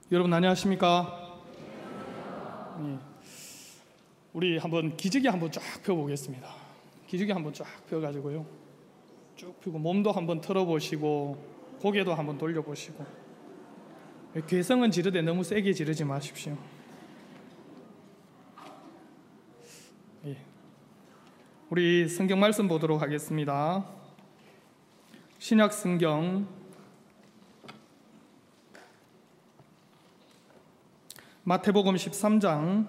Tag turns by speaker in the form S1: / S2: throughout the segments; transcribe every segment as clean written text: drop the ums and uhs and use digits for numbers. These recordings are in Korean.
S1: 여러분 안녕하십니까? 네. 우리 한번 기저귀 한번 쫙 펴보겠습니다. 기저귀 한번 쫙 펴가지고요, 쭉 펴고 몸도 한번 털어보시고 고개도 한번 돌려보시고. 괴성은 지르되 너무 세게 지르지 마십시오. 예. 우리 성경 말씀 보도록 하겠습니다. 신약 성경 마태복음 13장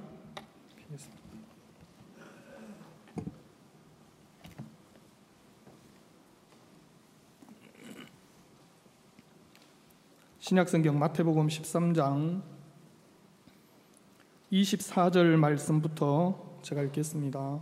S1: 신약성경 마태복음 13장 24절 말씀부터 제가 읽겠습니다.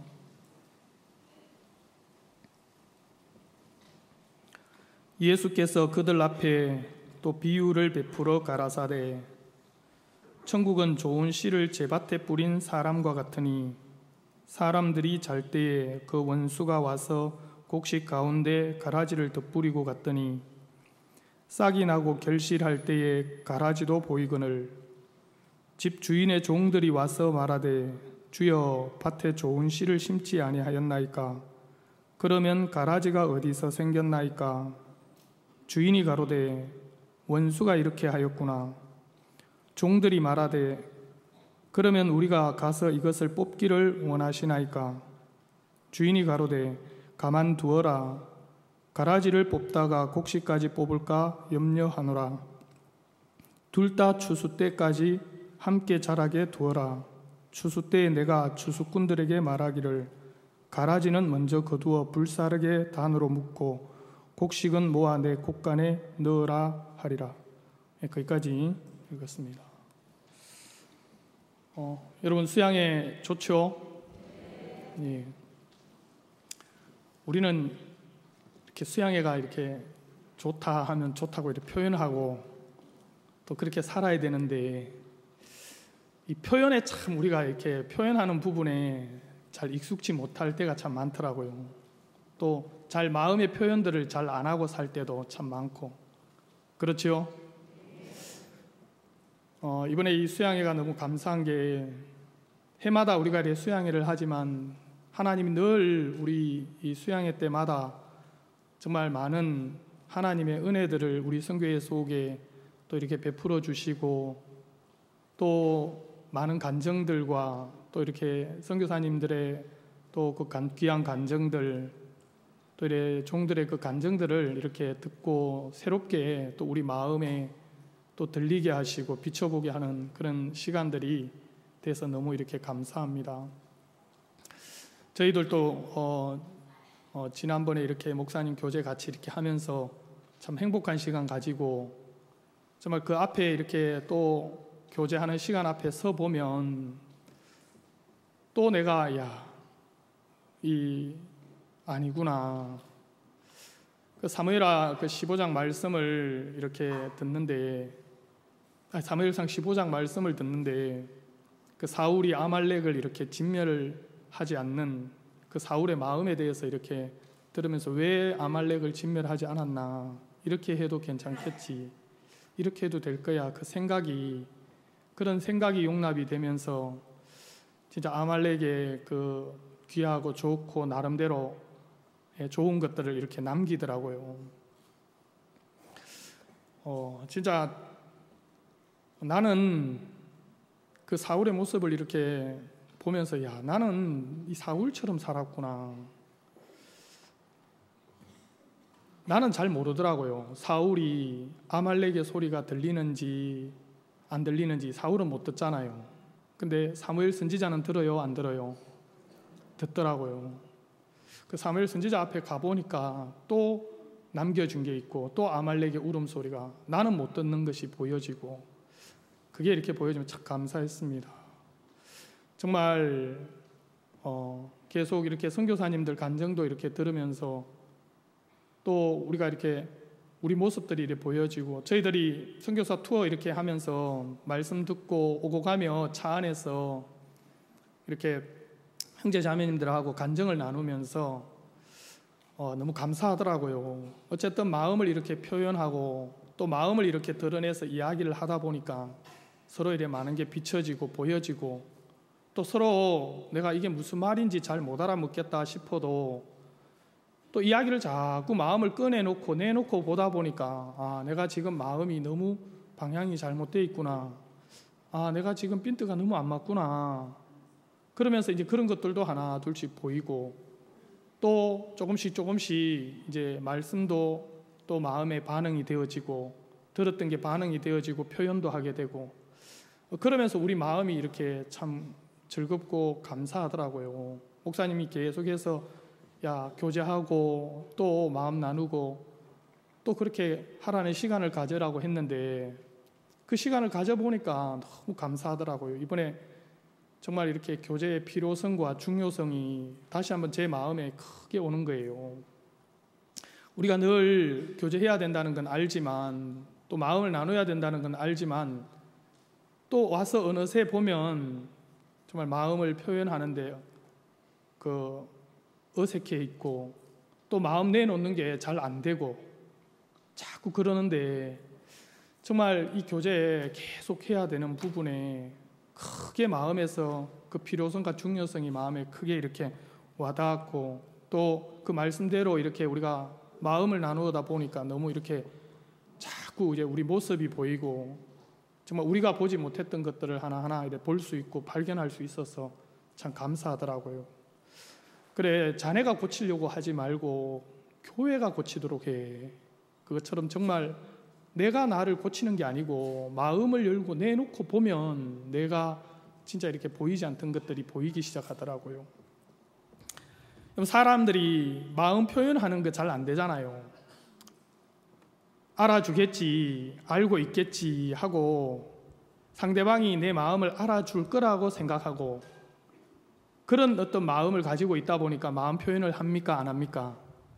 S1: 예수께서 그들 앞에 또 비유를 베풀어 가라사대 천국은 좋은 씨를 제밭에 뿌린 사람과 같으니 사람들이 잘 때에 그 원수가 와서 곡식 가운데 가라지를 덧뿌리고 갔더니 싹이 나고 결실할 때에 가라지도 보이거늘 집 주인의 종들이 와서 말하되 주여 밭에 좋은 씨를 심지 아니하였나이까? 그러면 가라지가 어디서 생겼나이까? 주인이 가로되 원수가 이렇게 하였구나. 종들이 말하되 그러면 우리가 가서 이것을 뽑기를 원하시나이까? 주인이 가로되 가만두어라. 가라지를 뽑다가 곡식까지 뽑을까 염려하노라. 둘 다 추수 때까지 함께 자라게 두어라. 추수 때에 내가 추수꾼들에게 말하기를 가라지는 먼저 거두어 불사르게 단으로 묶고 곡식은 모아 내 곡간에 넣으라 하리라. 거기까지 읽었습니다. 여러분 수양회 좋죠? 예. 우리는 이렇게 수양회가 이렇게 좋다 하면 좋다고 이렇게 표현하고 또 그렇게 살아야 되는데 이 표현에 참 우리가 이렇게 표현하는 부분에 잘 익숙지 못할 때가 참 많더라고요. 또 잘 마음의 표현들을 잘 안 하고 살 때도 참 많고 그렇죠? 이번에 이 수양회가 너무 감사한 게 해마다 우리가 이렇게 수양회를 하지만 하나님이 늘 우리 이 수양회 때마다 정말 많은 하나님의 은혜들을 우리 선교회 속에 또 이렇게 베풀어 주시고 또 많은 간증들과 또 이렇게 선교사님들의 또 그 귀한 간증들 또 이렇게 종들의 그 간증들을 이렇게 듣고 새롭게 또 우리 마음에 또 들리게 하시고 비춰보게 하는 그런 시간들이 돼서 너무 이렇게 감사합니다. 저희들도 지난번에 이렇게 목사님 교제 같이 이렇게 하면서 참 행복한 시간 가지고 정말 그 앞에 이렇게 또 교제하는 시간 앞에 서 보면 또 내가 아니구나. 그 사무엘하 그 15장 말씀을 이렇게 듣는데 사무엘상 15장 말씀을 듣는데 그 사울이 아말렉을 이렇게 진멸을 하지 않는 그 사울의 마음에 대해서 이렇게 들으면서 왜 아말렉을 진멸하지 않았나, 이렇게 해도 괜찮겠지, 이렇게 해도 될 거야, 그 생각이, 그런 생각이 용납이 되면서 진짜 아말렉의 그 귀하고 좋고 나름대로 좋은 것들을 이렇게 남기더라고요. 진짜 나는 그 사울의 모습을 이렇게 보면서 나는 이 사울처럼 살았구나. 나는 잘 모르더라고요. 사울이 아말렉의 소리가 들리는지 안 들리는지. 사울은 못 듣잖아요. 근데 사무엘 선지자는 들어요, 안 들어요? 듣더라고요. 그 사무엘 선지자 앞에 가보니까 또 남겨준 게 있고 또 아말렉의 울음소리가 나는 못 듣는 것이 보여지고, 그게 이렇게 보여지면 참 감사했습니다. 정말 계속 이렇게 선교사님들 간증도 이렇게 들으면서 또 우리가 이렇게 우리 모습들이 이렇게 보여지고, 저희들이 선교사 투어 이렇게 하면서 말씀 듣고 오고 가며 차 안에서 이렇게 형제 자매님들하고 간증을 나누면서 너무 감사하더라고요. 어쨌든 마음을 이렇게 표현하고 또 마음을 이렇게 드러내서 이야기를 하다 보니까 서로에 대해 많은 게 비춰지고 보여지고, 또 서로 내가 이게 무슨 말인지 잘 못 알아먹겠다 싶어도 또 이야기를 자꾸 마음을 꺼내놓고 내놓고 보다 보니까 내가 지금 마음이 너무 방향이 잘못되어 있구나, 내가 지금 핀트가 너무 안 맞구나, 그러면서 이제 그런 것들도 하나 둘씩 보이고, 또 조금씩 이제 말씀도 또 마음의 반응이 되어지고, 들었던 게 반응이 되어지고 표현도 하게 되고, 그러면서 우리 마음이 이렇게 참 즐겁고 감사하더라고요. 목사님이 계속해서 교제하고 또 마음 나누고 또 그렇게 하라는 시간을 가져라고 했는데, 그 시간을 가져보니까 너무 감사하더라고요. 이번에 정말 이렇게 교제의 필요성과 중요성이 다시 한번 제 마음에 크게 오는 거예요. 우리가 늘 교제해야 된다는 건 알지만, 또 마음을 나눠야 된다는 건 알지만, 또 와서 어느새 보면 정말 마음을 표현하는데 어색해 있고, 또 마음 내놓는 게 잘 안 되고 자꾸 그러는데, 정말 이 교제에 계속 해야 되는 부분에 크게 마음에서 그 필요성과 중요성이 마음에 크게 이렇게 와닿았고, 또 그 말씀대로 이렇게 우리가 마음을 나누다 보니까 너무 이렇게 자꾸 이제 우리 모습이 보이고, 정말 우리가 보지 못했던 것들을 하나하나 볼 수 있고 발견할 수 있어서 참 감사하더라고요. 그래, 자네가 고치려고 하지 말고 교회가 고치도록 해. 그것처럼 정말 내가 나를 고치는 게 아니고 마음을 열고 내놓고 보면 내가 진짜 이렇게 보이지 않던 것들이 보이기 시작하더라고요. 사람들이 마음 표현하는 거 잘 안 되잖아요. 알아주겠지, 알고 있겠지 하고 상대방이 내 마음을 알아줄 거라고 생각하고, 그런 어떤 마음을 가지고 있다 보니까 마음 표현을 합니까, 안 합니까?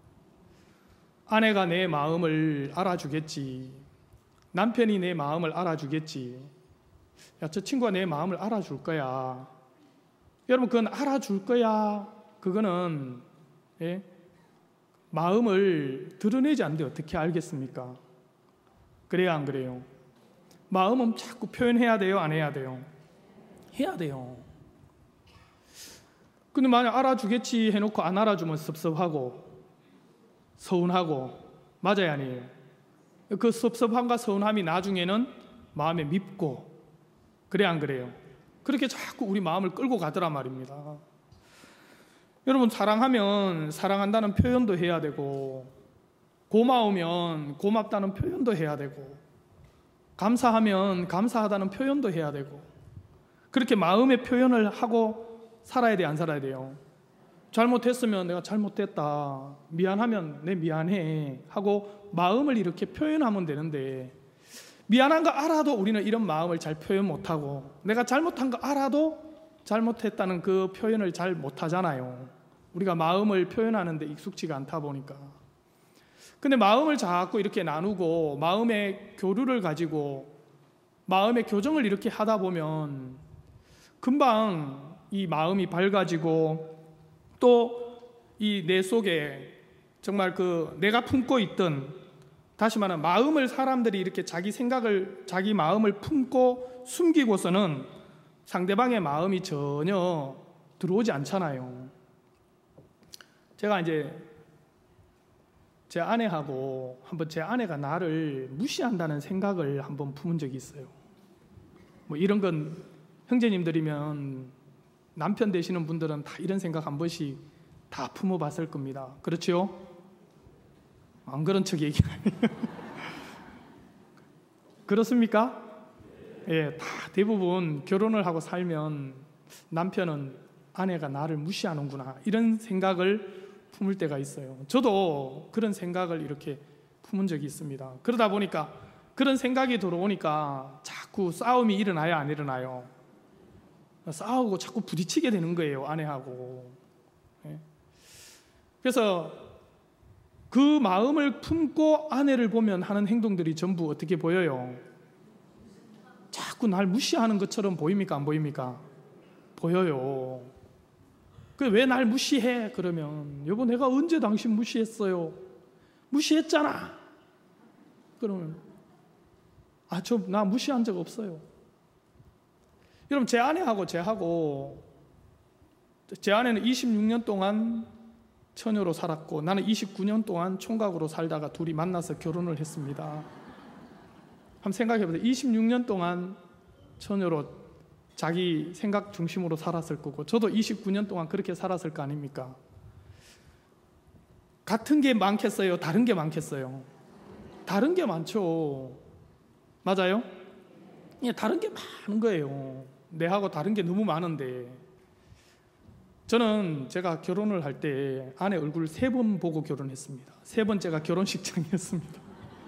S1: 아내가 내 마음을 알아주겠지, 남편이 내 마음을 알아주겠지, 저 친구가 내 마음을 알아줄 거야. 여러분, 그건 알아줄 거야, 그거는 마음을 드러내지 않는데 어떻게 알겠습니까? 그래야 안 그래요? 마음은 자꾸 표현해야 돼요, 안 해야 돼요? 해야 돼요. 근데 만약 알아주겠지 해놓고 안 알아주면 섭섭하고 서운하고, 맞아요, 아니에요? 그 섭섭함과 서운함이 나중에는 마음에 밉고, 그래 안 그래요? 그렇게 자꾸 우리 마음을 끌고 가더란 말입니다. 여러분, 사랑하면 사랑한다는 표현도 해야 되고, 고마우면 고맙다는 표현도 해야 되고, 감사하면 감사하다는 표현도 해야 되고, 그렇게 마음의 표현을 하고 살아야 돼, 안 살아야 돼요? 잘못했으면 내가 잘못했다, 미안하면 내 미안해 하고 마음을 이렇게 표현하면 되는데, 미안한 거 알아도 우리는 이런 마음을 잘 표현 못하고, 내가 잘못한 거 알아도 잘못했다는 그 표현을 잘 못하잖아요. 우리가 마음을 표현하는 데 익숙지가 않다 보니까. 근데 마음을 자꾸 이렇게 나누고 마음의 교류를 가지고 마음의 교정을 이렇게 하다 보면 금방 이 마음이 밝아지고, 또 이 내 속에 정말 내가 품고 있던, 다시 말하면 마음을 사람들이 이렇게 자기 생각을, 자기 마음을 품고 숨기고서는 상대방의 마음이 전혀 들어오지 않잖아요. 제가 이제 제 아내하고 한번 제 아내가 나를 무시한다는 생각을 한번 품은 적이 있어요. 이런 건 형제님들이면, 남편 되시는 분들은 다 이런 생각 한 번씩 다 품어봤을 겁니다. 그렇죠? 안 그런 척 얘기하네요. 그렇습니까? 예, 다 대부분 결혼을 하고 살면 남편은 아내가 나를 무시하는구나, 이런 생각을 품을 때가 있어요. 저도 그런 생각을 이렇게 품은 적이 있습니다. 그러다 보니까 그런 생각이 들어오니까 자꾸 싸움이 일어나요, 안 일어나요? 싸우고 자꾸 부딪히게 되는 거예요, 아내하고. 그래서 그 마음을 품고 아내를 보면 하는 행동들이 전부 어떻게 보여요? 자꾸 날 무시하는 것처럼 보입니까, 안 보입니까? 보여요. 왜 날 무시해? 그러면, 여보 내가 언제 당신 무시했어요? 무시했잖아. 그러면 나 무시한 적 없어요. 여러분, 제 아내하고 제 아내는 26년 동안 처녀로 살았고 나는 29년 동안 총각으로 살다가 둘이 만나서 결혼을 했습니다. 한번 생각해 보세요. 26년 동안 처녀로 자기 생각 중심으로 살았을 거고 저도 29년 동안 그렇게 살았을 거 아닙니까? 같은 게 많겠어요? 다른 게 많겠어요? 다른 게 많죠. 맞아요? 예, 다른 게 많은 거예요. 내하고 다른 게 너무 많은데, 저는 제가 결혼을 할 때 아내 얼굴 3번 보고 결혼했습니다. 3번째가 결혼식장이었습니다.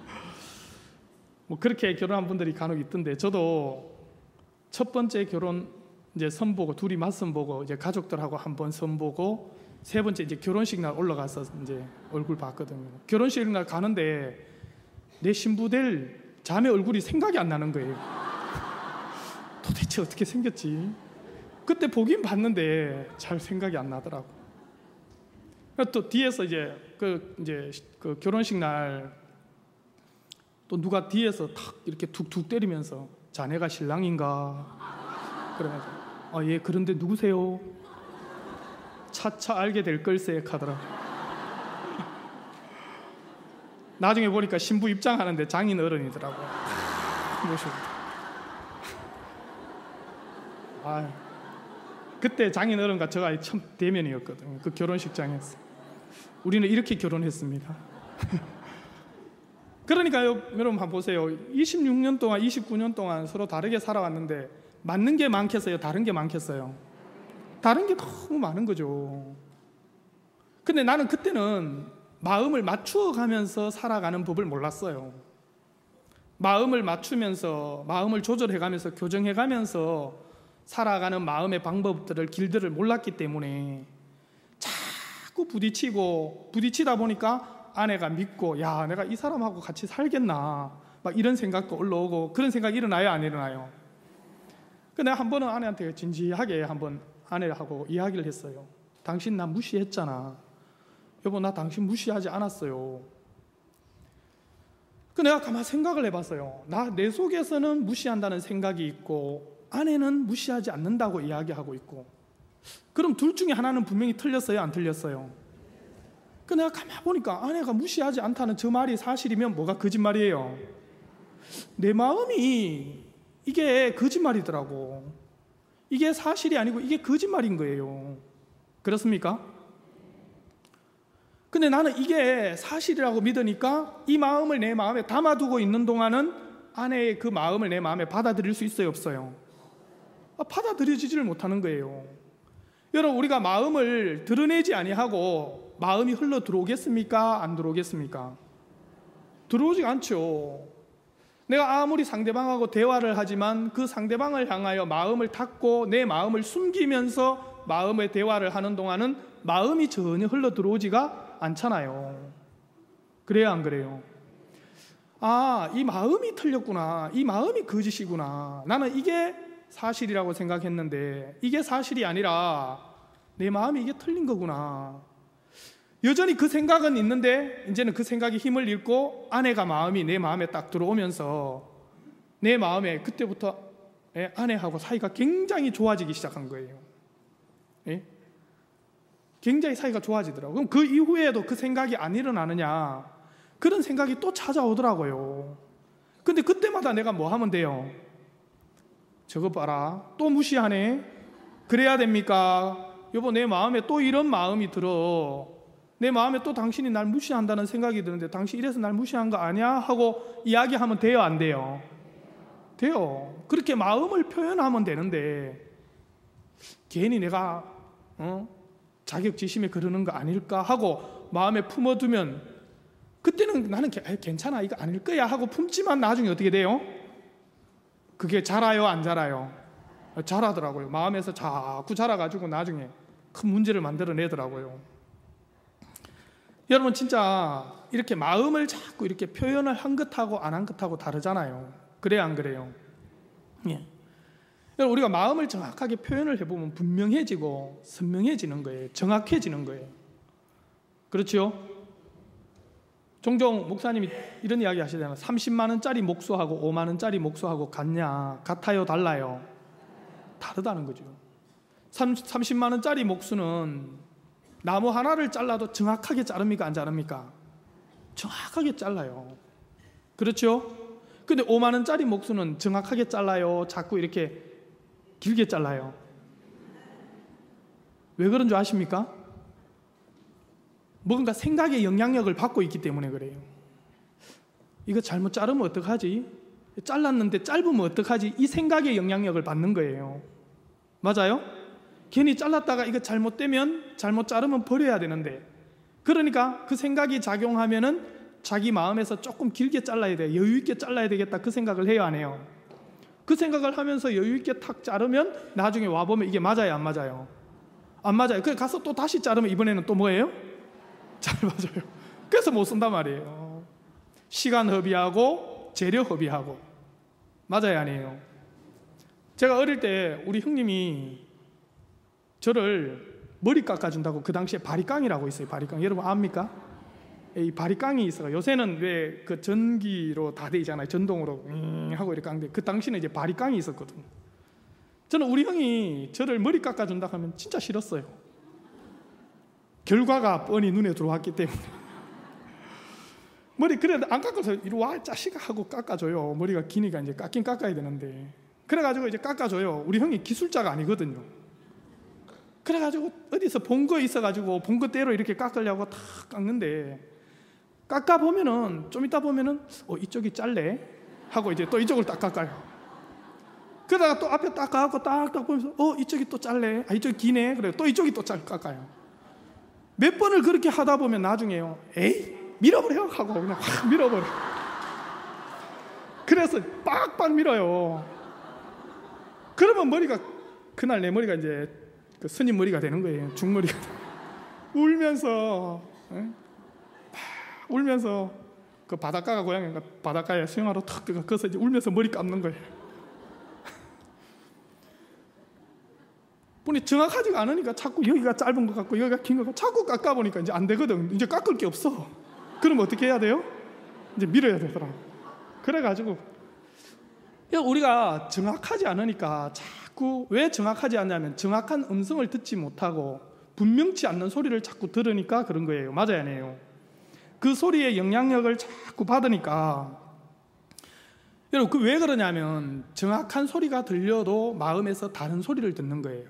S1: 뭐 그렇게 결혼한 분들이 간혹 있던데, 저도 첫 번째 결혼 이제 선 보고 둘이 맞선 보고 이제 가족들하고 한번 선 보고 3번째 이제 결혼식 날 올라가서 이제 얼굴 봤거든요. 결혼식 날 가는데 내 신부 될 자매 얼굴이 생각이 안 나는 거예요. 도대체 어떻게 생겼지? 그때 보긴 봤는데 잘 생각이 안 나더라고. 또 뒤에서 이제 그 결혼식 날 또 누가 뒤에서 탁 이렇게 툭툭 때리면서 자네가 신랑인가? 그래가지고 예, 그런데 누구세요? 차차 알게 될 걸세 하더라고. 나중에 보니까 신부 입장하는데 장인 어른이더라고. 모시고. 그때 장인 어른과 저가 참 대면이었거든요. 그 결혼식장에서. 우리는 이렇게 결혼했습니다. 그러니까요, 여러분 한번 보세요. 26년 동안 29년 동안 서로 다르게 살아왔는데 맞는 게 많겠어요? 다른 게 많겠어요? 다른 게 너무 많은 거죠. 근데 나는 그때는 마음을 맞추어 가면서 살아가는 법을 몰랐어요. 마음을 맞추면서, 마음을 조절해 가면서, 교정해 가면서 살아가는 마음의 방법들을, 길들을 몰랐기 때문에 자꾸 부딪히다 보니까 아내가 믿고, 야, 내가 이 사람하고 같이 살겠나, 막 이런 생각도 올라오고. 그런 생각이 일어나요, 안 일어나요? 근데 한 번은 아내한테 진지하게 한번 아내하고 이야기를 했어요. 당신 나 무시했잖아. 여보, 나 당신 무시하지 않았어요. 내가 가만히 생각을 해봤어요. 내 속에서는 무시한다는 생각이 있고 아내는 무시하지 않는다고 이야기하고 있고, 그럼 둘 중에 하나는 분명히 틀렸어요, 안 틀렸어요? 내가 가만히 보니까 아내가 무시하지 않다는 저 말이 사실이면 뭐가 거짓말이에요? 내 마음이 이게 거짓말이더라고. 이게 사실이 아니고 이게 거짓말인 거예요. 그렇습니까? 근데 나는 이게 사실이라고 믿으니까 이 마음을 내 마음에 담아두고 있는 동안은 아내의 그 마음을 내 마음에 받아들일 수 있어요, 없어요? 받아들여지지를 못하는 거예요. 여러분, 우리가 마음을 드러내지 아니하고 마음이 흘러 들어오겠습니까? 안 들어오겠습니까? 들어오지 않죠. 내가 아무리 상대방하고 대화를 하지만 그 상대방을 향하여 마음을 닫고 내 마음을 숨기면서 마음의 대화를 하는 동안은 마음이 전혀 흘러 들어오지가 않잖아요. 그래요, 안 그래요? 이 마음이 틀렸구나, 이 마음이 거짓이구나, 나는 이게 사실이라고 생각했는데 이게 사실이 아니라 내 마음이 이게 틀린 거구나. 여전히 그 생각은 있는데 이제는 그 생각이 힘을 잃고 아내가 마음이 내 마음에 딱 들어오면서 내 마음에 그때부터 아내하고 사이가 굉장히 좋아지기 시작한 거예요. 굉장히 사이가 좋아지더라고요. 그럼 그 이후에도 그 생각이 안 일어나느냐? 그런 생각이 또 찾아오더라고요. 근데 그때마다 내가 뭐 하면 돼요? 저거 봐라, 또 무시하네. 그래야 됩니까? 여보, 내 마음에 또 이런 마음이 들어. 내 마음에 또 당신이 날 무시한다는 생각이 드는데 당신 이래서 날 무시한 거 아니야? 하고 이야기하면 돼요, 안 돼요? 돼요. 그렇게 마음을 표현하면 되는데 괜히 내가 자격지심에 그러는 거 아닐까 하고 마음에 품어두면 그때는 나는 괜찮아, 이거 아닐 거야 하고 품지만 나중에 어떻게 돼요? 그게 자라요, 안 자라요? 자라더라고요. 마음에서 자꾸 자라가지고 나중에 큰 문제를 만들어내더라고요. 여러분, 진짜 이렇게 마음을 자꾸 이렇게 표현을 한 것하고 안 한 것하고 다르잖아요. 그래요, 안 그래요? 예. 여러분, 우리가 마음을 정확하게 표현을 해보면 분명해지고 선명해지는 거예요. 정확해지는 거예요. 그렇죠? 종종 목사님이 이런 이야기 하시잖아요. 30만 원짜리 목수하고 5만 원짜리 목수하고 같냐? 같아요, 달라요? 다르다는 거죠. 30만 원짜리 목수는 나무 하나를 잘라도 정확하게 자릅니까? 안 자릅니까? 정확하게 잘라요. 그렇죠? 근데 5만 원짜리 목수는 정확하게 잘라요? 자꾸 이렇게 길게 잘라요? 왜 그런 줄 아십니까? 뭔가 생각의 영향력을 받고 있기 때문에 그래요. 이거 잘못 자르면 어떡하지? 잘랐는데 짧으면 어떡하지? 이 생각의 영향력을 받는 거예요. 맞아요? 괜히 잘랐다가 이거 잘못되면, 잘못 자르면 버려야 되는데, 그러니까 그 생각이 작용하면은 자기 마음에서 조금 길게 잘라야 돼, 여유 있게 잘라야 되겠다, 그 생각을 해요, 안 해요? 그 생각을 하면서 여유 있게 탁 자르면 나중에 와보면 이게 맞아요, 안 맞아요? 안 맞아요. 그래서 가서 또 다시 자르면 이번에는 또 뭐예요? 잘 맞아요. 그래서 못 쓴단 말이에요. 시간 허비하고 재료 허비하고. 맞아요, 아니에요? 제가 어릴 때 우리 형님이 저를 머리 깎아준다고, 그 당시에 바리깡이라고 있어요. 바리깡 여러분 압니까? 이 바리깡이 있어요. 요새는 왜 그 전기로 다 돼 있잖아요. 전동으로 하고 이렇게 깎는데, 그 당시는 이제 바리깡이 있었거든요. 저는 우리 형이 저를 머리 깎아준다 하면 진짜 싫었어요. 결과가 뻔히 눈에 들어왔기 때문에. 머리 그래도 안 깎아서 이리 와 자식아 하고 깎아줘요. 머리가 기니까 이제 깎긴 깎아야 되는데, 그래가지고 이제 깎아줘요. 우리 형이 기술자가 아니거든요. 그래가지고 어디서 본 거 있어가지고 본 거대로 이렇게 깎으려고 탁 깎는데, 깎아보면은 좀 이따 보면은 이쪽이 짧네 하고 이제 또 이쪽을 딱 깎아요. 그러다가 또 앞에 딱 깎고 딱딱 보면서 이쪽이 또 짧네, 이쪽이 기네, 그래 또 이쪽이 또 깎아요. 몇 번을 그렇게 하다 보면 나중에요, 에이 밀어버려 하고 그냥 확 밀어버려. 그래서 빡빡 밀어요. 그러면 머리가, 그날 내 머리가 이제 그 스님 머리가 되는 거예요. 중머리가. 울면서 울면서 그 바닷가가 고향인가, 바닷가에 수영하러 탁 가서 이제 울면서 머리 감는 거예요. 보니 정확하지가 않으니까 자꾸 여기가 짧은 것 같고 여기가 긴 것 같고 자꾸 깎아보니까 이제 안 되거든. 이제 깎을 게 없어. 그럼 어떻게 해야 돼요? 이제 밀어야 되더라. 그래가지고 우리가 정확하지 않으니까 자꾸, 왜 정확하지 않냐면 정확한 음성을 듣지 못하고 분명치 않는 소리를 자꾸 들으니까 그런 거예요. 맞아요, 아니에요? 그 소리의 영향력을 자꾸 받으니까. 여러분, 그 왜 그러냐면 정확한 소리가 들려도 마음에서 다른 소리를 듣는 거예요.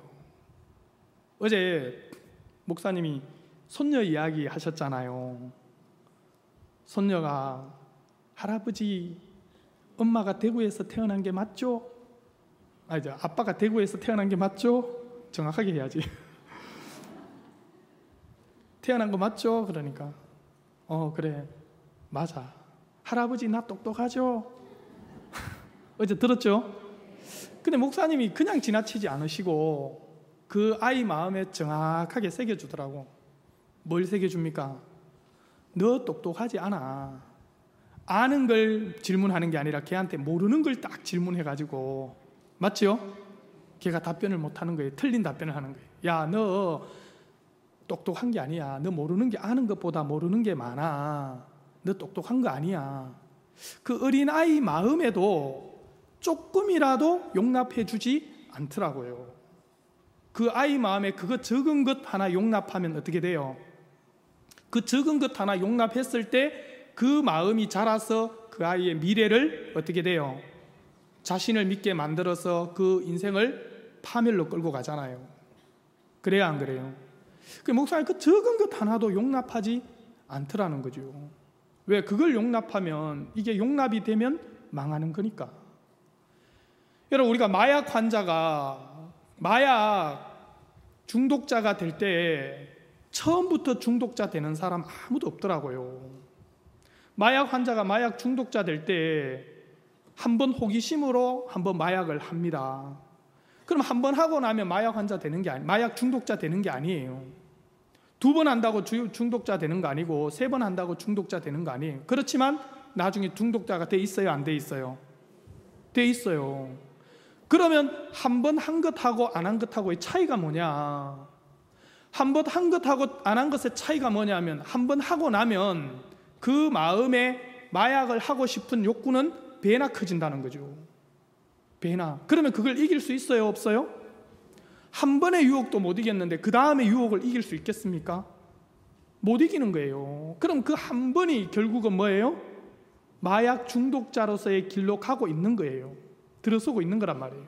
S1: 어제 목사님이 손녀 이야기 하셨잖아요. 손녀가, 할아버지, 엄마가 대구에서 태어난 게 맞죠? 아빠가 대구에서 태어난 게 맞죠? 정확하게 해야지. 태어난 거 맞죠? 그러니까 그래 맞아. 할아버지 나 똑똑하죠? 어제 들었죠? 근데 목사님이 그냥 지나치지 않으시고 그 아이 마음에 정확하게 새겨주더라고. 뭘 새겨줍니까? 너 똑똑하지 않아. 아는 걸 질문하는 게 아니라 걔한테 모르는 걸 딱 질문해가지고, 맞죠? 걔가 답변을 못하는 거예요. 틀린 답변을 하는 거예요. 야, 너 똑똑한 게 아니야. 너 모르는 게 아는 것보다 모르는 게 많아. 너 똑똑한 거 아니야. 그 어린아이 마음에도 조금이라도 용납해 주지 않더라고요. 그 아이 마음에 그거 적은 것 하나 용납하면 어떻게 돼요? 그 적은 것 하나 용납했을 때 그 마음이 자라서 그 아이의 미래를 어떻게 돼요? 자신을 믿게 만들어서 그 인생을 파멸로 끌고 가잖아요. 그래야 안 그래요? 그 목사님 그 적은 것 하나도 용납하지 않더라는 거죠. 왜? 그걸 용납하면, 이게 용납이 되면 망하는 거니까. 여러분, 우리가 마약 환자가 마약 중독자가 될 때 처음부터 중독자 되는 사람 아무도 없더라고요. 마약 환자가 마약 중독자 될 때 한 번 호기심으로 한 번 마약을 합니다. 그럼 한 번 하고 나면 마약 환자 되는 게 마약 중독자 되는 게 아니에요. 두 번 한다고 중독자 되는 거 아니고 세 번 한다고 중독자 되는 거 아니에요. 그렇지만 나중에 중독자가 돼 있어요, 안 돼 있어요? 돼 있어요. 그러면 한 번 한 것하고 안 한 것하고의 차이가 뭐냐? 한 번 한 것하고 안 한 것의 차이가 뭐냐면, 한 번 하고 나면 그 마음에 마약을 하고 싶은 욕구는 배나 커진다는 거죠. 배나. 그러면 그걸 이길 수 있어요, 없어요? 한 번의 유혹도 못 이겼는데 그 다음에 유혹을 이길 수 있겠습니까? 못 이기는 거예요. 그럼 그 한 번이 결국은 뭐예요? 마약 중독자로서의 길로 가고 있는 거예요. 들어서고 있는 거란 말이에요.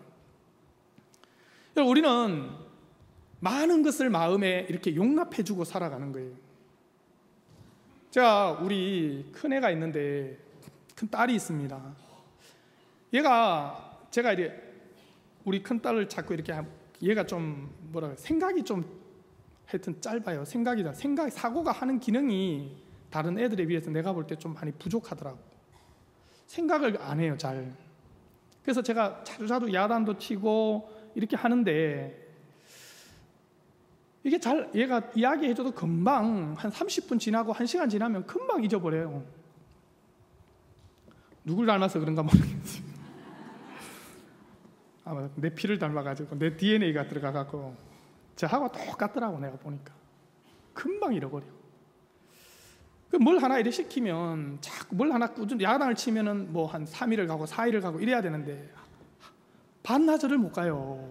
S1: 우리는 많은 것을 마음에 이렇게 용납해주고 살아가는 거예요. 제가 우리 큰애가 있는데 큰 딸이 있습니다. 제가 이제 우리 큰 딸을 자꾸 이렇게 얘가 좀 생각이 좀 하여튼 짧아요. 사고가 하는 기능이 다른 애들에 비해서 내가 볼 때 좀 많이 부족하더라고. 생각을 안 해요, 잘. 그래서 제가 자주 야단도 치고 이렇게 하는데 이게 얘가 이야기해줘도 금방 한 30분 지나고 1시간 지나면 금방 잊어버려요. 누굴 닮아서 그런가 모르겠어요. 아마 내 피를 닮아가지고 내 DNA가 들어가갖고 저하고 똑같더라고. 내가 보니까 금방 잃어버려. 뭘 하나 이래 시키면 자꾸 뭘 하나 꾸준히 야단을 치면은 뭐 한 3일을 가고 4일을 가고 이래야 되는데 반나절을 못 가요.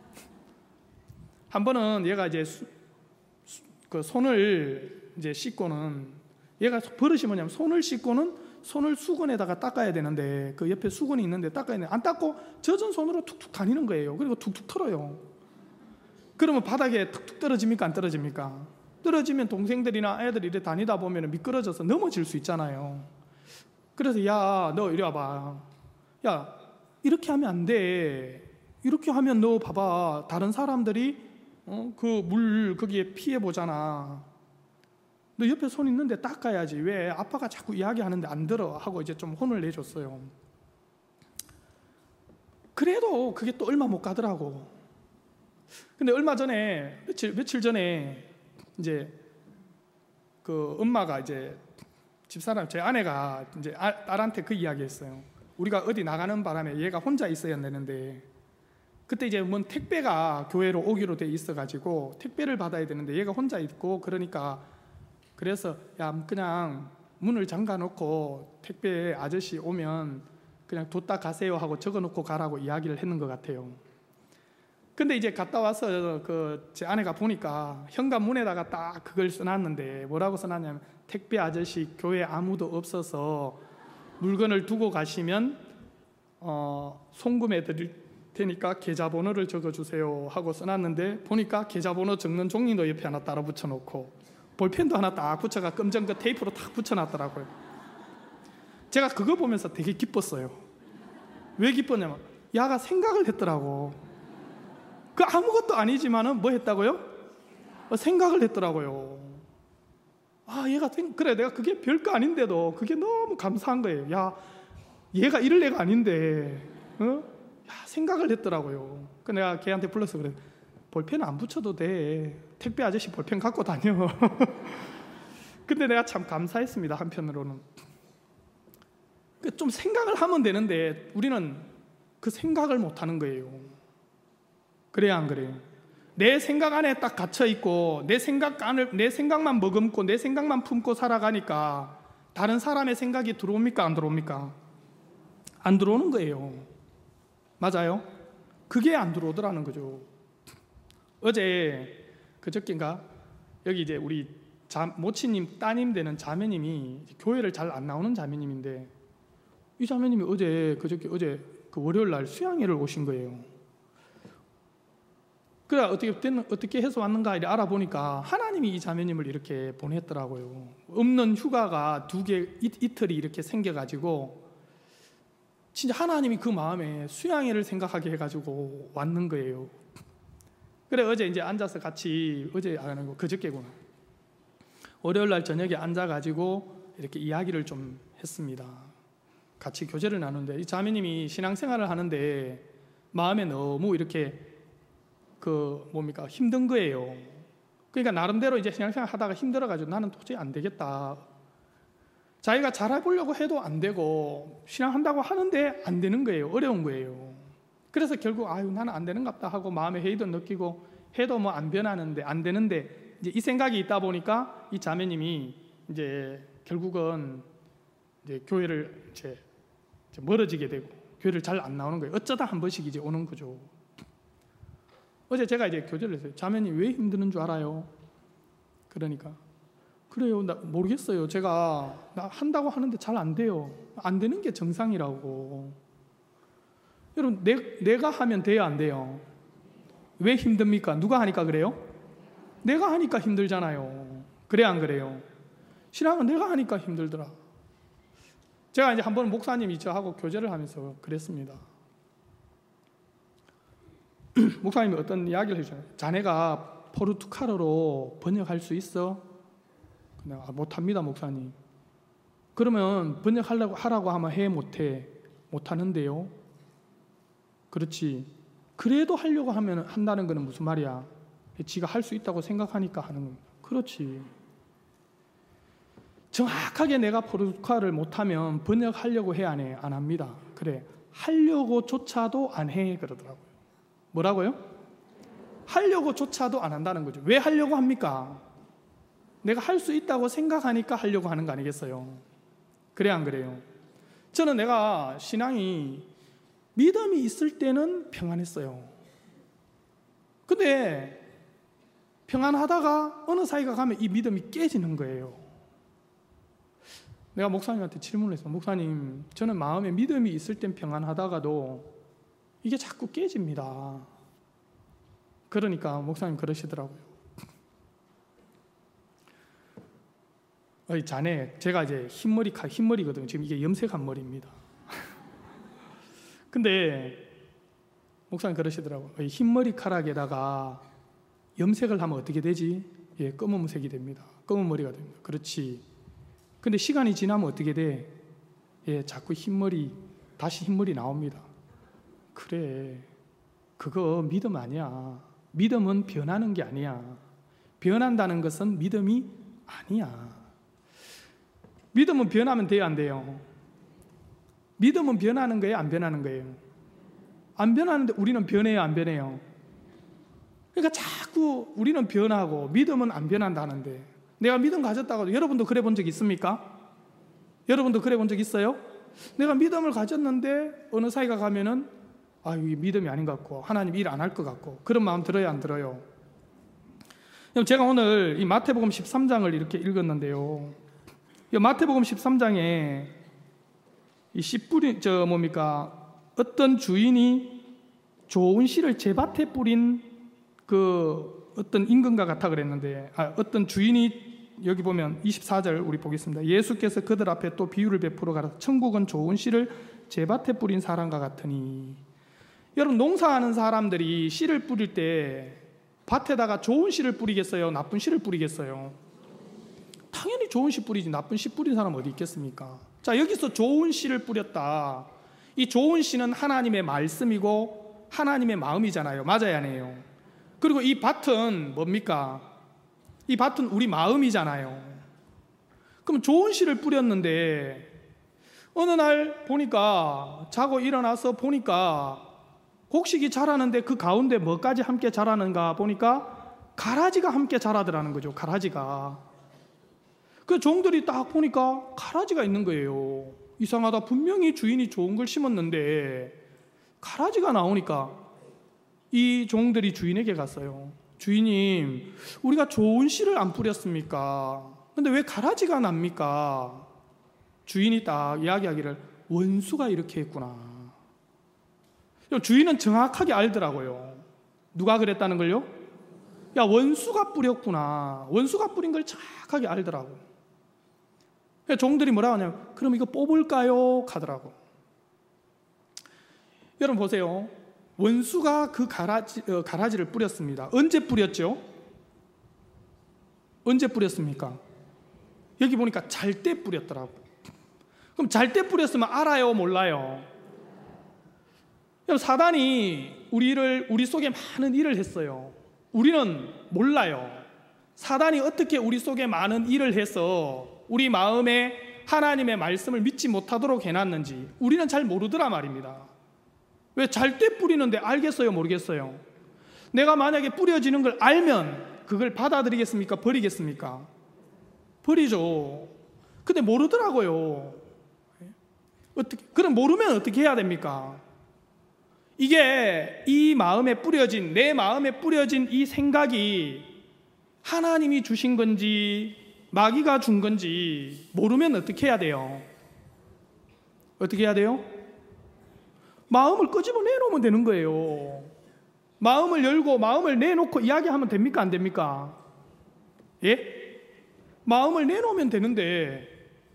S1: 한 번은 얘가 이제 그 손을 이제 씻고는 얘가 버릇이 뭐냐면 손을 씻고는 손을 수건에다가 닦아야 되는데 그 옆에 수건이 있는데 닦아야 되는데 안 닦고 젖은 손으로 툭툭 다니는 거예요. 그리고 툭툭 털어요. 그러면 바닥에 툭툭 떨어집니까? 안 떨어집니까? 떨어지면 동생들이나 애들이 이렇게 다니다 보면 미끄러져서 넘어질 수 있잖아요. 그래서 야, 너 이리 와봐. 야, 이렇게 하면 안 돼. 이렇게 하면 너 봐봐. 다른 사람들이 그 물 거기에 피해 보잖아. 너 옆에 손 있는데 닦아야지. 왜 아빠가 자꾸 이야기하는데 안 들어 하고 이제 좀 혼을 내줬어요. 그래도 그게 또 얼마 못 가더라고. 근데 얼마 전에 며칠 전에 이제 그 엄마가 이제 집사람 제 아내가 이제 딸한테 그 이야기했어요. 우리가 어디 나가는 바람에 얘가 혼자 있어야 되는데 그때 이제 뭔 택배가 교회로 오기로 돼 있어가지고 택배를 받아야 되는데 얘가 혼자 있고 그러니까 그래서 야 그냥 문을 잠가 놓고 택배 아저씨 오면 그냥 뒀다 가세요 하고 적어 놓고 가라고 이야기를 했는 것 같아요. 근데 이제 갔다 와서 제 아내가 보니까 현관문에다가 딱 그걸 써놨는데 뭐라고 써놨냐면 택배 아저씨 교회 아무도 없어서 물건을 두고 가시면 송금해 드릴 테니까 계좌번호를 적어주세요 하고 써놨는데 보니까 계좌번호 적는 종이도 옆에 하나 따로 붙여놓고 볼펜도 하나 딱 붙여가 검정 그 테이프로 딱 붙여놨더라고요. 제가 그거 보면서 되게 기뻤어요. 왜 기뻤냐면 야가 생각을 했더라고. 그 아무것도 아니지만은 뭐 했다고요? 생각을 했더라고요. 얘가 그래 내가 그게 별거 아닌데도 그게 너무 감사한 거예요. 야 얘가 이럴 애가 아닌데 야, 생각을 했더라고요. 그 내가 걔한테 불러서 그래 볼펜 안 붙여도 돼. 택배 아저씨 볼펜 갖고 다녀. 근데 내가 참 감사했습니다. 한편으로는 좀 생각을 하면 되는데 우리는 그 생각을 못 하는 거예요. 그래야 안 그래요? 내 생각 안에 딱 갇혀 있고 내 생각만 머금고 내 생각만 품고 살아가니까 다른 사람의 생각이 들어옵니까? 안 들어옵니까? 안 들어오는 거예요. 맞아요? 그게 안 들어오더라는 거죠. 어제 그저께인가 여기 이제 우리 모치님 따님 되는 자매님이 교회를 잘 안 나오는 자매님인데 이 자매님이 어제 그 월요일 날 수양회를 오신 거예요. 그래 어떻게 해서 왔는가 이렇게 알아보니까 하나님이 이 자매님을 이렇게 보냈더라고요. 없는 휴가가 2개 이틀이 이렇게 생겨가지고 진짜 하나님이 그 마음에 수양회를 생각하게 해가지고 왔는 거예요. 그래 어제 이제 앉아서 같이 어제 안 하고 그저께구나. 월요일 날 저녁에 앉아가지고 이렇게 이야기를 좀 했습니다. 같이 교제를 나누는데 이 자매님이 신앙생활을 하는데 마음에 너무 이렇게 힘든 거예요. 그러니까 나름대로 이제 신앙생활 하다가 힘들어가지고 나는 도저히 안 되겠다. 자기가 잘해보려고 해도 안 되고 신앙한다고 하는데 안 되는 거예요. 어려운 거예요. 그래서 결국 나는 안 되는갑다 하고 마음에 회의도 느끼고 해도 뭐 안 변하는데 안 되는데 이제 이 생각이 있다 보니까 이 자매님이 이제 결국은 이제 교회를 이제 멀어지게 되고 교회를 잘 안 나오는 거예요. 어쩌다 한 번씩 이제 오는 거죠. 어제 제가 이제 교제를 했어요. 자매님 왜 힘드는 줄 알아요? 그러니까 그래요. 나 모르겠어요. 제가 나 한다고 하는데 잘 안 돼요. 안 되는 게 정상이라고. 여러분 내가 하면 돼요, 안 돼요? 왜 힘듭니까? 누가 하니까 그래요? 내가 하니까 힘들잖아요. 그래 안 그래요? 신앙은 내가 하니까 힘들더라. 제가 이제 한 번 목사님이 저하고 교제를 하면서 그랬습니다. 목사님이 어떤 이야기를 해주잖아요. 자네가 포르투갈어로 번역할 수 있어? 그냥 못합니다, 목사님. 그러면 번역하라고 하면 해, 못해? 못하는데요. 그렇지. 그래도 하려고 하면 한다는 거는 무슨 말이야? 지가 할 수 있다고 생각하니까 하는 겁니다. 그렇지. 정확하게 내가 포르투갈을 못하면 번역하려고 해, 안 해? 안 합니다. 그래. 하려고조차도 안 해, 그러더라고요. 뭐라고요? 하려고조차도 안 한다는 거죠. 왜 하려고 합니까? 내가 할 수 있다고 생각하니까 하려고 하는 거 아니겠어요? 그래 안 그래요? 저는 내가 신앙이 믿음이 있을 때는 평안했어요. 근데 평안하다가 어느 사이가 가면 이 믿음이 깨지는 거예요. 내가 목사님한테 질문을 했어요. 목사님, 저는 마음에 믿음이 있을 땐 평안하다가도 이게 자꾸 깨집니다. 그러니까 목사님 그러시더라고요. 어이 자네, 제가 이제 흰머리거든요. 지금 이게 염색한 머리입니다. 근데 목사님 그러시더라고요. 흰 머리카락에다가 염색을 하면 어떻게 되지? 예, 검은색이 됩니다. 검은 머리가 됩니다. 그렇지. 근데 시간이 지나면 어떻게 돼? 예, 자꾸 다시 흰머리 나옵니다. 그래, 그거 믿음 아니야. 믿음은 변하는 게 아니야. 변한다는 것은 믿음이 아니야. 믿음은 변하면 돼요, 안 돼요? 믿음은 변하는 거예요, 안 변하는 거예요? 안 변하는데 우리는 변해요, 안 변해요? 그러니까 자꾸 우리는 변하고 믿음은 안 변한다는데, 내가 믿음 가졌다고 여러분도 그래 본 적 있습니까? 여러분도 그래 본 적 있어요? 내가 믿음을 가졌는데 어느 사이가 가면은 이게 믿음이 아닌 것 같고 하나님 일 안 할 것 같고 그런 마음 들어요, 안 들어요? 제가 오늘 이 마태복음 13장을 이렇게 읽었는데요. 이 마태복음 13장에 이 씨 뿌린 어떤 주인이 좋은 씨를 제 밭에 뿌린 그 어떤 임금과 같아 그랬는데, 어떤 주인이, 여기 보면 24절 우리 보겠습니다. 예수께서 그들 앞에 또 비유를 베풀어 가라. 천국은 좋은 씨를 제 밭에 뿌린 사람과 같으니. 여러분, 농사하는 사람들이 씨를 뿌릴 때 밭에다가 좋은 씨를 뿌리겠어요? 나쁜 씨를 뿌리겠어요? 당연히 좋은 씨 뿌리지. 나쁜 씨 뿌린 사람 어디 있겠습니까? 자, 여기서 좋은 씨를 뿌렸다. 이 좋은 씨는 하나님의 말씀이고 하나님의 마음이잖아요. 맞아요, 아니에요? 그리고 이 밭은 뭡니까? 이 밭은 우리 마음이잖아요. 그럼 좋은 씨를 뿌렸는데 어느 날 보니까, 자고 일어나서 보니까 곡식이 자라는데 그 가운데 뭐까지 함께 자라는가 보니까 가라지가 함께 자라더라는 거죠. 가라지가. 그 종들이 딱 보니까 가라지가 있는 거예요. 이상하다. 분명히 주인이 좋은 걸 심었는데 가라지가 나오니까 이 종들이 주인에게 갔어요. 주인님, 우리가 좋은 씨를 안 뿌렸습니까? 근데 왜 가라지가 납니까? 주인이 딱 이야기하기를, 원수가 이렇게 했구나. 주인은 정확하게 알더라고요. 누가 그랬다는 걸요? 야, 원수가 뿌렸구나. 원수가 뿌린 걸 정확하게 알더라고요. 종들이 뭐라고 하냐면, 그럼 이거 뽑을까요? 하더라고. 여러분 보세요. 원수가 그 가라지를 뿌렸습니다. 언제 뿌렸죠? 언제 뿌렸습니까? 여기 보니까 잘 때 뿌렸더라고. 그럼 잘 때 뿌렸으면 알아요, 몰라요? 사단이 우리 속에 많은 일을 했어요. 우리는 몰라요. 사단이 어떻게 우리 속에 많은 일을 해서 우리 마음에 하나님의 말씀을 믿지 못하도록 해놨는지 우리는 잘 모르더라 말입니다. 왜 잘 때 뿌리는데 알겠어요, 모르겠어요? 내가 만약에 뿌려지는 걸 알면 그걸 받아들이겠습니까? 버리겠습니까? 버리죠. 근데 모르더라고요. 그럼 모르면 어떻게 해야 됩니까? 이게 이 마음에 뿌려진, 내 마음에 뿌려진 이 생각이 하나님이 주신 건지 마귀가 준 건지 모르면 어떻게 해야 돼요? 어떻게 해야 돼요? 마음을 끄집어 내놓으면 되는 거예요. 마음을 열고 마음을 내놓고 이야기하면 됩니까? 안 됩니까? 예? 마음을 내놓으면 되는데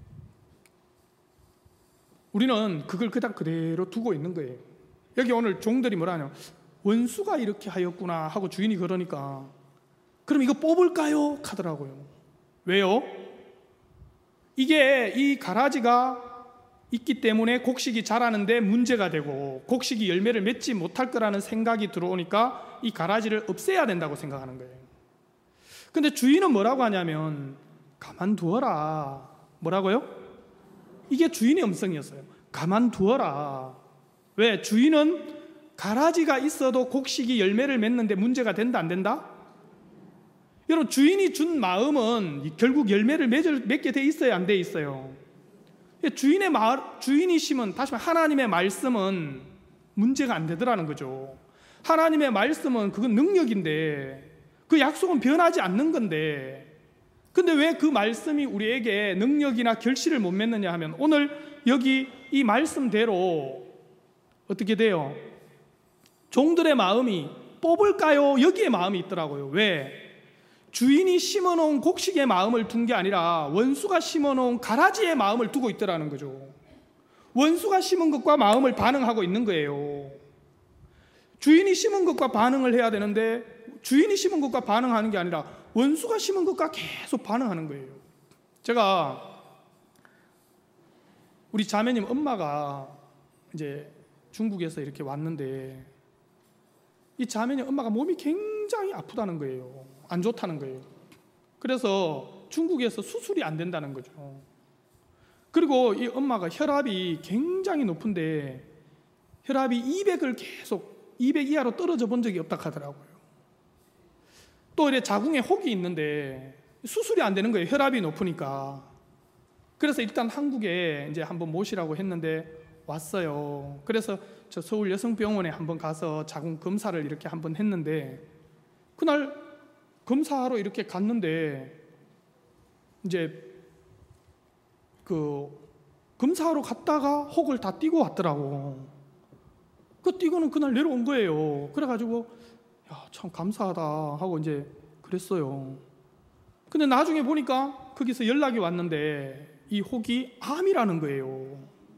S1: 우리는 그걸 그대로 두고 있는 거예요. 여기 오늘 종들이 뭐라 하냐, 원수가 이렇게 하였구나 하고 주인이 그러니까 그럼 이거 뽑을까요? 하더라고요. 왜요? 이게 이 가라지가 있기 때문에 곡식이 자라는데 문제가 되고 곡식이 열매를 맺지 못할 거라는 생각이 들어오니까 이 가라지를 없애야 된다고 생각하는 거예요. 근데 주인은 뭐라고 하냐면 가만두어라. 뭐라고요? 이게 주인의 음성이었어요. 가만두어라. 왜? 주인은 가라지가 있어도 곡식이 열매를 맺는데 문제가 된다 안 된다? 여러분, 주인이 준 마음은 결국 열매를 맺게 돼 있어요, 안 돼 있어요? 주인이 심은, 다시 말해 하나님의 말씀은 문제가 안 되더라는 거죠. 하나님의 말씀은 그건 능력인데 그 약속은 변하지 않는 건데, 근데 왜 그 말씀이 우리에게 능력이나 결실을 못 맺느냐 하면 오늘 여기 이 말씀대로 어떻게 돼요? 종들의 마음이 뽑을까요? 여기에 마음이 있더라고요. 왜? 주인이 심어놓은 곡식의 마음을 둔 게 아니라 원수가 심어놓은 가라지의 마음을 두고 있더라는 거죠. 원수가 심은 것과 마음을 반응하고 있는 거예요. 주인이 심은 것과 반응을 해야 되는데 주인이 심은 것과 반응하는 게 아니라 원수가 심은 것과 계속 반응하는 거예요. 제가 우리 자매님 엄마가 이제 중국에서 이렇게 왔는데 이 자매님 엄마가 몸이 굉장히 아프다는 거예요. 안 좋다는 거예요. 그래서 중국에서 수술이 안 된다는 거죠. 그리고 이 엄마가 혈압이 굉장히 높은데 혈압이 200 이하로 떨어져 본 적이 없다 하더라고요. 또 이래 자궁에 혹이 있는데 수술이 안 되는 거예요. 혈압이 높으니까. 그래서 일단 한국에 이제 한번 모시라고 했는데 왔어요. 그래서 저 서울 여성병원에 한번 가서 자궁 검사를 이렇게 한번 했는데 그날 검사하러 이렇게 갔는데 이제 그 검사하러 갔다가 혹을 다 띄고 왔더라고. 그 띄고는 그날 내려온 거예요. 그래가지고 야, 참 감사하다 하고 이제 그랬어요. 근데 나중에 보니까 거기서 연락이 왔는데 이 혹이 암이라는 거예요.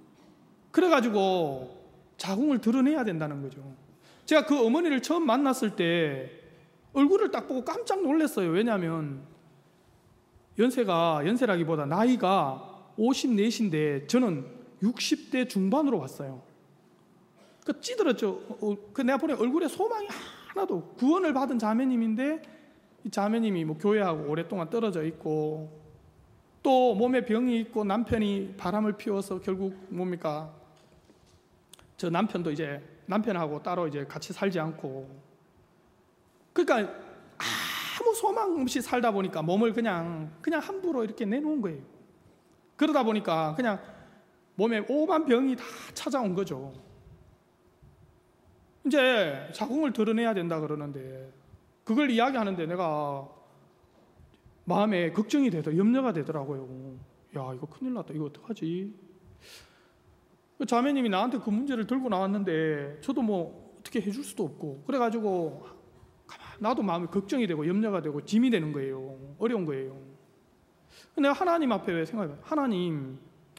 S1: 그래가지고 자궁을 드러내야 된다는 거죠. 제가 그 어머니를 처음 만났을 때 얼굴을 딱 보고 깜짝 놀랐어요. 왜냐하면 연세라기보다 나이가 54인데 저는 60대 중반으로 왔어요. 그 찌들었죠. 그 내가 보니 얼굴에 소망이 하나도, 구원을 받은 자매님인데 이 자매님이 뭐 교회하고 오랫동안 떨어져 있고 또 몸에 병이 있고 남편이 바람을 피워서 결국 뭡니까? 저 남편도 이제 남편하고 따로 이제 같이 살지 않고, 그러니까 아무 소망 없이 살다 보니까 몸을 그냥 함부로 이렇게 내놓은 거예요. 그러다 보니까 그냥 몸에 오만 병이 다 찾아온 거죠. 이제 자궁을 드러내야 된다 그러는데 그걸 이야기하는데 내가 마음에 걱정이 염려가 되더라고요. 야, 이거 큰일 났다. 이거 어떡하지? 자매님이 나한테 그 문제를 들고 나왔는데 저도 뭐 어떻게 해줄 수도 없고, 그래가지고 나도 마음이 걱정이 되고 염려가 되고 짐이 되는 거예요. 어려운 거예요. 내가 하나님 앞에 왜 생각해요? 하나님,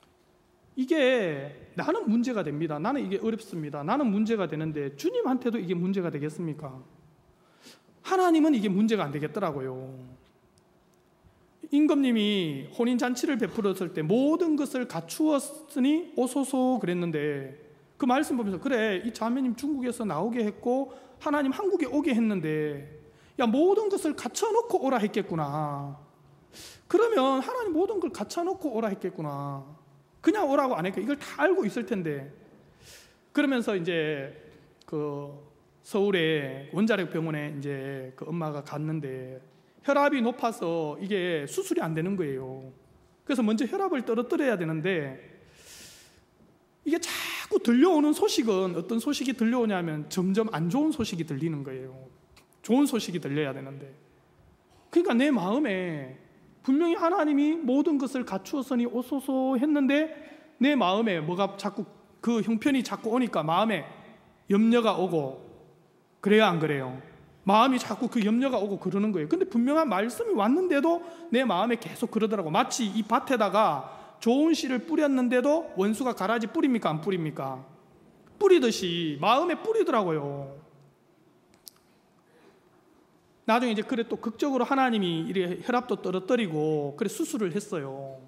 S1: 이게 나는 문제가 됩니다. 나는 이게 어렵습니다. 나는 문제가 되는데 주님한테도 이게 문제가 되겠습니까? 하나님은 이게 문제가 안 되겠더라고요. 임금님이 혼인잔치를 베풀었을 때 모든 것을 갖추었으니 오소서 그랬는데 그 말씀 보면서 그래, 이 자매님 중국에서 나오게 했고 하나님 한국에 오게 했는데 야, 모든 것을 갖춰놓고 오라 했겠구나. 그러면 하나님 모든 걸 갖춰놓고 오라 했겠구나. 그냥 오라고 안 했겠, 이걸 다 알고 있을 텐데. 그러면서 이제 그 서울의 원자력 병원에 이제 그 엄마가 갔는데 혈압이 높아서 이게 수술이 안 되는 거예요. 그래서 먼저 혈압을 떨어뜨려야 되는데 이게 자꾸 들려오는 소식은 어떤 소식이 들려오냐면 점점 안 좋은 소식이 들리는 거예요. 좋은 소식이 들려야 되는데, 그러니까 내 마음에 분명히 하나님이 모든 것을 갖추었으니 오소서 했는데 내 마음에 뭐가 자꾸 그 형편이 자꾸 오니까 마음에 염려가 오고, 그래요 안 그래요? 마음이 자꾸 그 염려가 오고 그러는 거예요. 근데 분명한 말씀이 왔는데도 내 마음에 계속 그러더라고. 마치 이 밭에다가 좋은 씨를 뿌렸는데도 원수가 가라지 뿌립니까 안 뿌립니까? 뿌리듯이 마음에 뿌리더라고요. 나중에 이제 그래 또 극적으로 하나님이 이래 혈압도 떨어뜨리고 그래 수술을 했어요.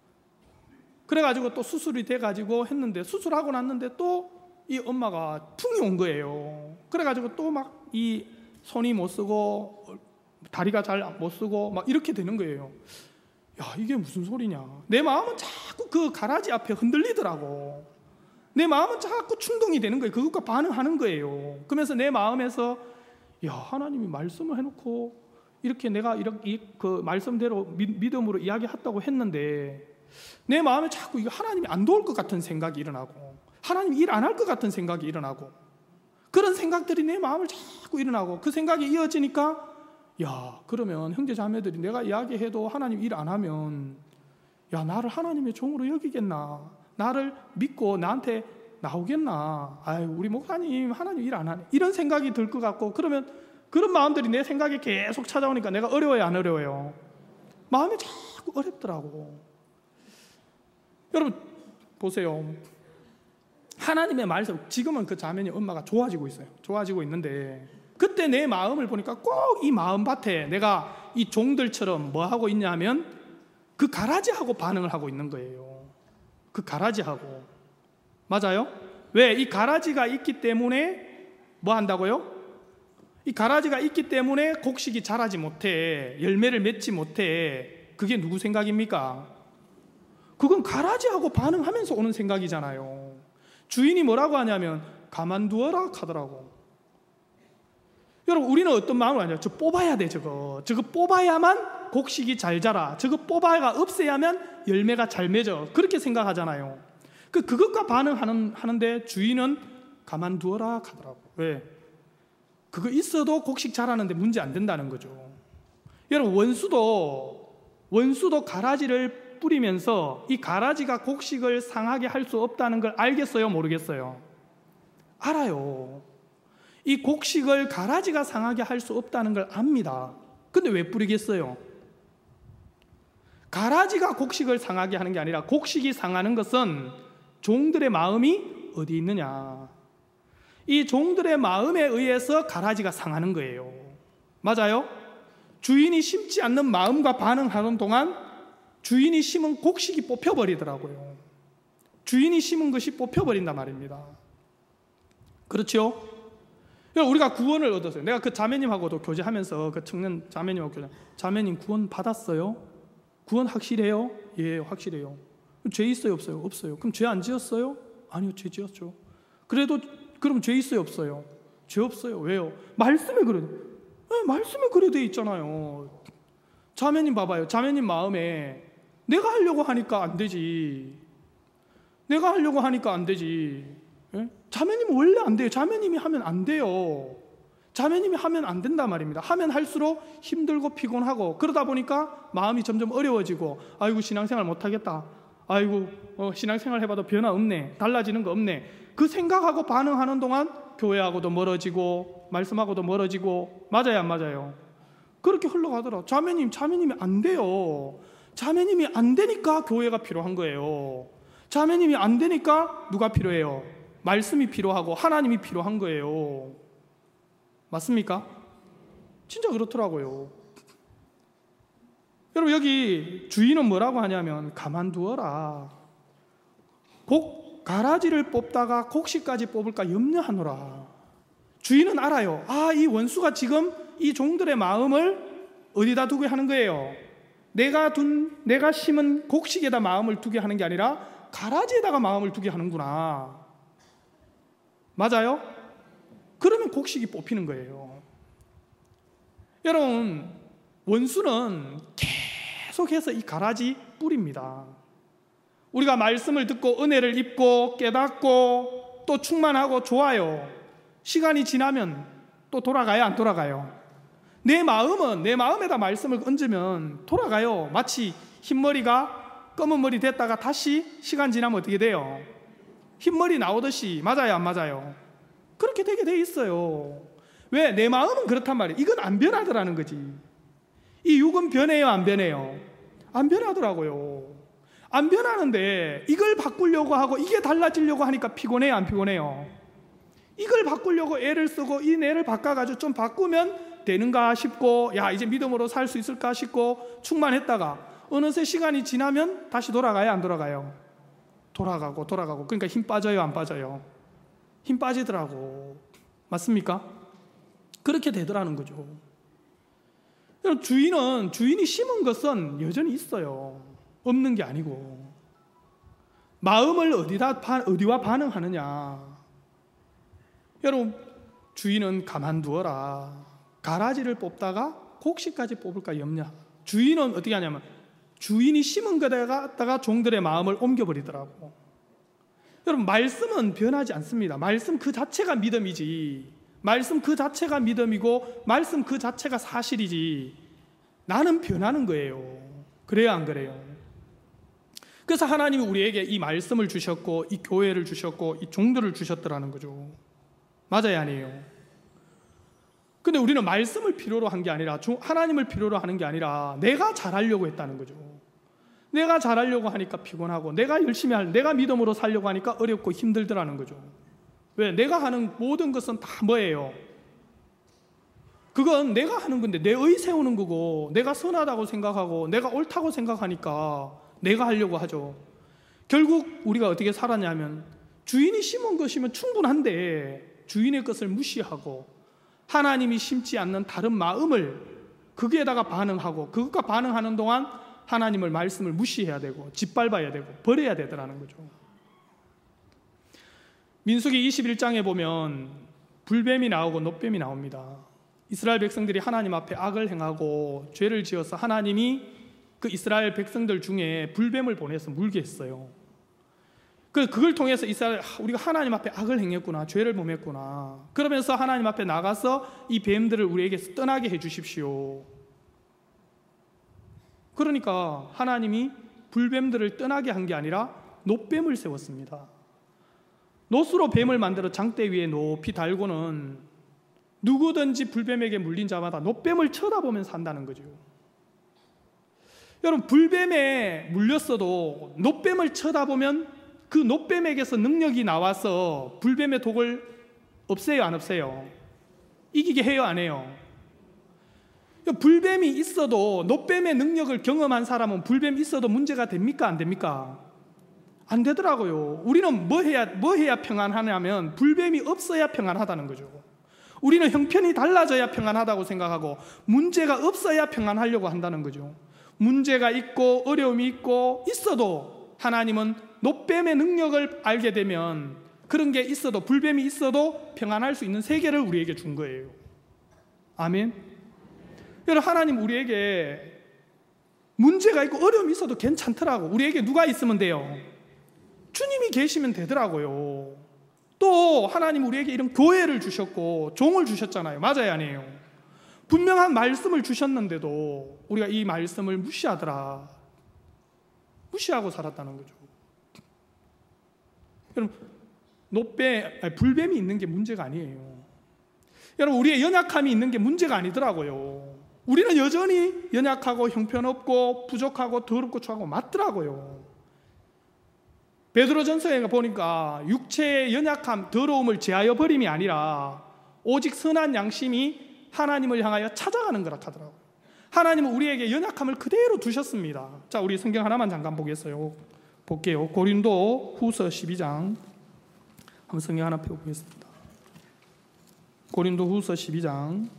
S1: 그래가지고 또 수술이 돼가지고 했는데, 수술하고 났는데 또 이 엄마가 풍이 온 거예요. 그래가지고 또 막 이 손이 못 쓰고 다리가 잘 못 쓰고 막 이렇게 되는 거예요. 야, 이게 무슨 소리냐. 내 마음은 자꾸 그 가라지 앞에 흔들리더라고. 내 마음은 자꾸 충동이 되는 거예요. 그것과 반응하는 거예요. 그러면서 내 마음에서 야, 하나님이 말씀을 해놓고 이렇게 내가 이렇게 그 말씀대로 믿음으로 이야기했다고 했는데 내 마음에 자꾸 이거 하나님이 안 도울 것 같은 생각이 일어나고, 하나님이 일 안 할 것 같은 생각이 일어나고, 그런 생각들이 내 마음을 자꾸 일어나고, 그 생각이 이어지니까 야, 그러면 형제 자매들이 내가 이야기해도 하나님 일 안 하면 야, 나를 하나님의 종으로 여기겠나, 나를 믿고 나한테 나오겠나, 아유 우리 목사님 하나님 일 안 하네, 이런 생각이 들 것 같고, 그러면 그런 마음들이 내 생각에 계속 찾아오니까 내가 어려워요 안 어려워요? 마음이 자꾸 어렵더라고. 여러분 보세요. 하나님의 말씀, 지금은 그 자매님 엄마가 좋아지고 있어요. 좋아지고 있는데 그때 내 마음을 보니까 꼭 이 마음밭에 내가 이 종들처럼 뭐 하고 있냐 하면 그 가라지하고 반응을 하고 있는 거예요. 그 가라지하고. 맞아요? 왜? 이 가라지가 있기 때문에 뭐 한다고요? 이 가라지가 있기 때문에 곡식이 자라지 못해, 열매를 맺지 못해. 그게 누구 생각입니까? 그건 가라지하고 반응하면서 오는 생각이잖아요. 주인이 뭐라고 하냐면 가만두어라 하더라고. 여러분 우리는 어떤 마음을 하냐, 저 뽑아야 돼, 저거 뽑아야만 곡식이 잘 자라, 저거 뽑아가 없애야만 열매가 잘 맺어, 그렇게 생각하잖아요. 그것과 반응하는데 주인은 가만두어라 하더라고. 왜? 그거 있어도 곡식 자라는데 문제 안 된다는 거죠. 여러분 원수도 가라지를 뿌리면서 이 가라지가 곡식을 상하게 할 수 없다는 걸 알겠어요 모르겠어요? 알아요. 이 곡식을 가라지가 상하게 할 수 없다는 걸 압니다. 근데 왜 뿌리겠어요? 가라지가 곡식을 상하게 하는 게 아니라 곡식이 상하는 것은 종들의 마음이 어디 있느냐, 이 종들의 마음에 의해서 가라지가 상하는 거예요. 맞아요? 주인이 심지 않는 마음과 반응하는 동안 주인이 심은 곡식이 뽑혀버리더라고요. 주인이 심은 것이 뽑혀버린단 말입니다. 그렇죠? 우리가 구원을 얻었어요. 내가 그 자매님하고도 교제하면서 그 청년 자매님하고 교제, 자매님 구원 받았어요? 구원 확실해요? 예, 확실해요. 죄 있어요 없어요? 없어요. 그럼 죄 안 지었어요? 아니요, 죄 지었죠. 그래도 그럼 죄 있어요 없어요? 죄 없어요. 왜요? 말씀에 그래. 말씀에 그래 돼 있잖아요. 자매님 봐봐요. 자매님 마음에 내가 하려고 하니까 안 되지. 내가 하려고 하니까 안 되지. 예? 자매님은 원래 안 돼요. 자매님이 하면 안 돼요. 자매님이 하면 안 된단 말입니다. 하면 할수록 힘들고 피곤하고, 그러다 보니까 마음이 점점 어려워지고, 아이고 신앙생활 못하겠다, 아이고 신앙생활 해봐도 변화 없네, 달라지는 거 없네, 그 생각하고 반응하는 동안 교회하고도 멀어지고 말씀하고도 멀어지고. 맞아요 안 맞아요? 그렇게 흘러가더라. 자매님이 안 돼요. 자매님이 안 되니까 교회가 필요한 거예요. 자매님이 안 되니까 누가 필요해요? 말씀이 필요하고 하나님이 필요한 거예요. 맞습니까? 진짜 그렇더라고요. 여러분 여기 주인은 뭐라고 하냐면 가만두어라. 가라지를 뽑다가 곡식까지 뽑을까 염려하노라. 주인은 알아요. 이 원수가 지금 이 종들의 마음을 어디다 두게 하는 거예요? 내가 심은 곡식에다 마음을 두게 하는 게 아니라 가라지에다가 마음을 두게 하는구나. 맞아요? 그러면 곡식이 뽑히는 거예요. 여러분 원수는 계속해서 이 가라지 뿌립니다. 우리가 말씀을 듣고 은혜를 입고 깨닫고 또 충만하고 좋아요. 시간이 지나면 또 돌아가요, 안 돌아가요? 내 마음은 내 마음에다 말씀을 얹으면 돌아가요. 마치 흰머리가 검은 머리 됐다가 다시 시간 지나면 어떻게 돼요? 흰머리 나오듯이. 맞아요, 안 맞아요? 그렇게 되게 돼 있어요. 왜? 내 마음은 그렇단 말이에요. 이건 안 변하더라는 거지. 이 육은 변해요, 안 변해요? 안 변하더라고요. 안 변하는데 이걸 바꾸려고 하고 이게 달라지려고 하니까 피곤해요, 안 피곤해요? 이걸 바꾸려고 애를 쓰고 이 애를 바꿔가지고 좀 바꾸면 되는가 싶고, 야, 이제 믿음으로 살 수 있을까 싶고 충만했다가 어느새 시간이 지나면 다시 돌아가요, 안 돌아가요? 돌아가고. 그러니까 힘 빠져요, 안 빠져요? 힘 빠지더라고. 맞습니까? 그렇게 되더라는 거죠. 주인이 심은 것은 여전히 있어요. 없는 게 아니고. 마음을 어디와 반응하느냐. 여러분, 주인은 가만두어라. 가라지를 뽑다가 곡식까지 뽑을까 염려. 주인은 어떻게 하냐면 주인이 심은 것에다가 종들의 마음을 옮겨버리더라고. 여러분, 말씀은 변하지 않습니다. 말씀 그 자체가 믿음이지. 말씀 그 자체가 믿음이고 말씀 그 자체가 사실이지. 나는 변하는 거예요. 그래요, 안 그래요? 그래서 하나님이 우리에게 이 말씀을 주셨고 이 교회를 주셨고 이 종들을 주셨더라는 거죠. 맞아요, 아니에요? 근데 우리는 말씀을 필요로 한 게 아니라 하나님을 필요로 하는 게 아니라 내가 잘하려고 했다는 거죠. 내가 잘하려고 하니까 피곤하고 내가 믿음으로 살려고 하니까 어렵고 힘들더라는 거죠. 왜? 내가 하는 모든 것은 다 뭐예요? 그건 내가 하는 건데 내의 세우는 거고 내가 선하다고 생각하고 내가 옳다고 생각하니까 내가 하려고 하죠. 결국 우리가 어떻게 살았냐면 주인이 심은 것이면 충분한데 주인의 것을 무시하고 하나님이 심지 않는 다른 마음을 거기에다가 반응하고 그것과 반응하는 동안 하나님을 말씀을 무시해야 되고 짓밟아야 되고 버려야 되더라는 거죠. 민수기 21장에 보면 불뱀이 나오고 놋뱀이 나옵니다. 이스라엘 백성들이 하나님 앞에 악을 행하고 죄를 지어서 하나님이 그 이스라엘 백성들 중에 불뱀을 보내서 물게 했어요. 그걸 통해서 우리가 하나님 앞에 악을 행했구나, 죄를 범했구나. 그러면서 하나님 앞에 나가서 이 뱀들을 우리에게 떠나게 해주십시오. 그러니까 하나님이 불뱀들을 떠나게 한 게 아니라 놋뱀을 세웠습니다. 놋으로 뱀을 만들어 장대 위에 높이 달고는 누구든지 불뱀에게 물린 자마다 놋뱀을 쳐다보면서 산다는 거죠. 여러분, 불뱀에 물렸어도 놋뱀을 쳐다보면 그 놋뱀에게서 능력이 나와서 불뱀의 독을 없애요, 안 없애요? 이기게 해요, 안 해요? 불뱀이 있어도 놋뱀의 능력을 경험한 사람은 불뱀 있어도 문제가 됩니까, 안 됩니까? 안 되더라고요. 우리는 뭐 해야 평안하냐면 불뱀이 없어야 평안하다는 거죠. 우리는 형편이 달라져야 평안하다고 생각하고 문제가 없어야 평안하려고 한다는 거죠. 문제가 있고 어려움이 있고 있어도 하나님은 놋뱀의 능력을 알게 되면 그런 게 있어도 불뱀이 있어도 평안할 수 있는 세계를 우리에게 준 거예요. 아멘. 여러분, 하나님 우리에게 문제가 있고 어려움이 있어도 괜찮더라고. 우리에게 누가 있으면 돼요? 주님이 계시면 되더라고요. 또 하나님 우리에게 이런 교회를 주셨고 종을 주셨잖아요. 맞아요, 아니에요? 분명한 말씀을 주셨는데도 우리가 이 말씀을 무시하고 살았다는 거죠. 여러분, 불뱀이 있는 게 문제가 아니에요. 여러분, 우리의 연약함이 있는 게 문제가 아니더라고요. 우리는 여전히 연약하고 형편없고 부족하고 더럽고 추하고 맞더라고요. 베드로전서에 보니까 육체의 연약함, 더러움을 제하여 버림이 아니라 오직 선한 양심이 하나님을 향하여 찾아가는 거라 하더라고요. 하나님은 우리에게 연약함을 그대로 두셨습니다. 자, 우리 성경 하나만 잠깐 볼게요. 고린도 후서 12장. 한번 성경 하나 펴보겠습니다. 고린도 후서 12장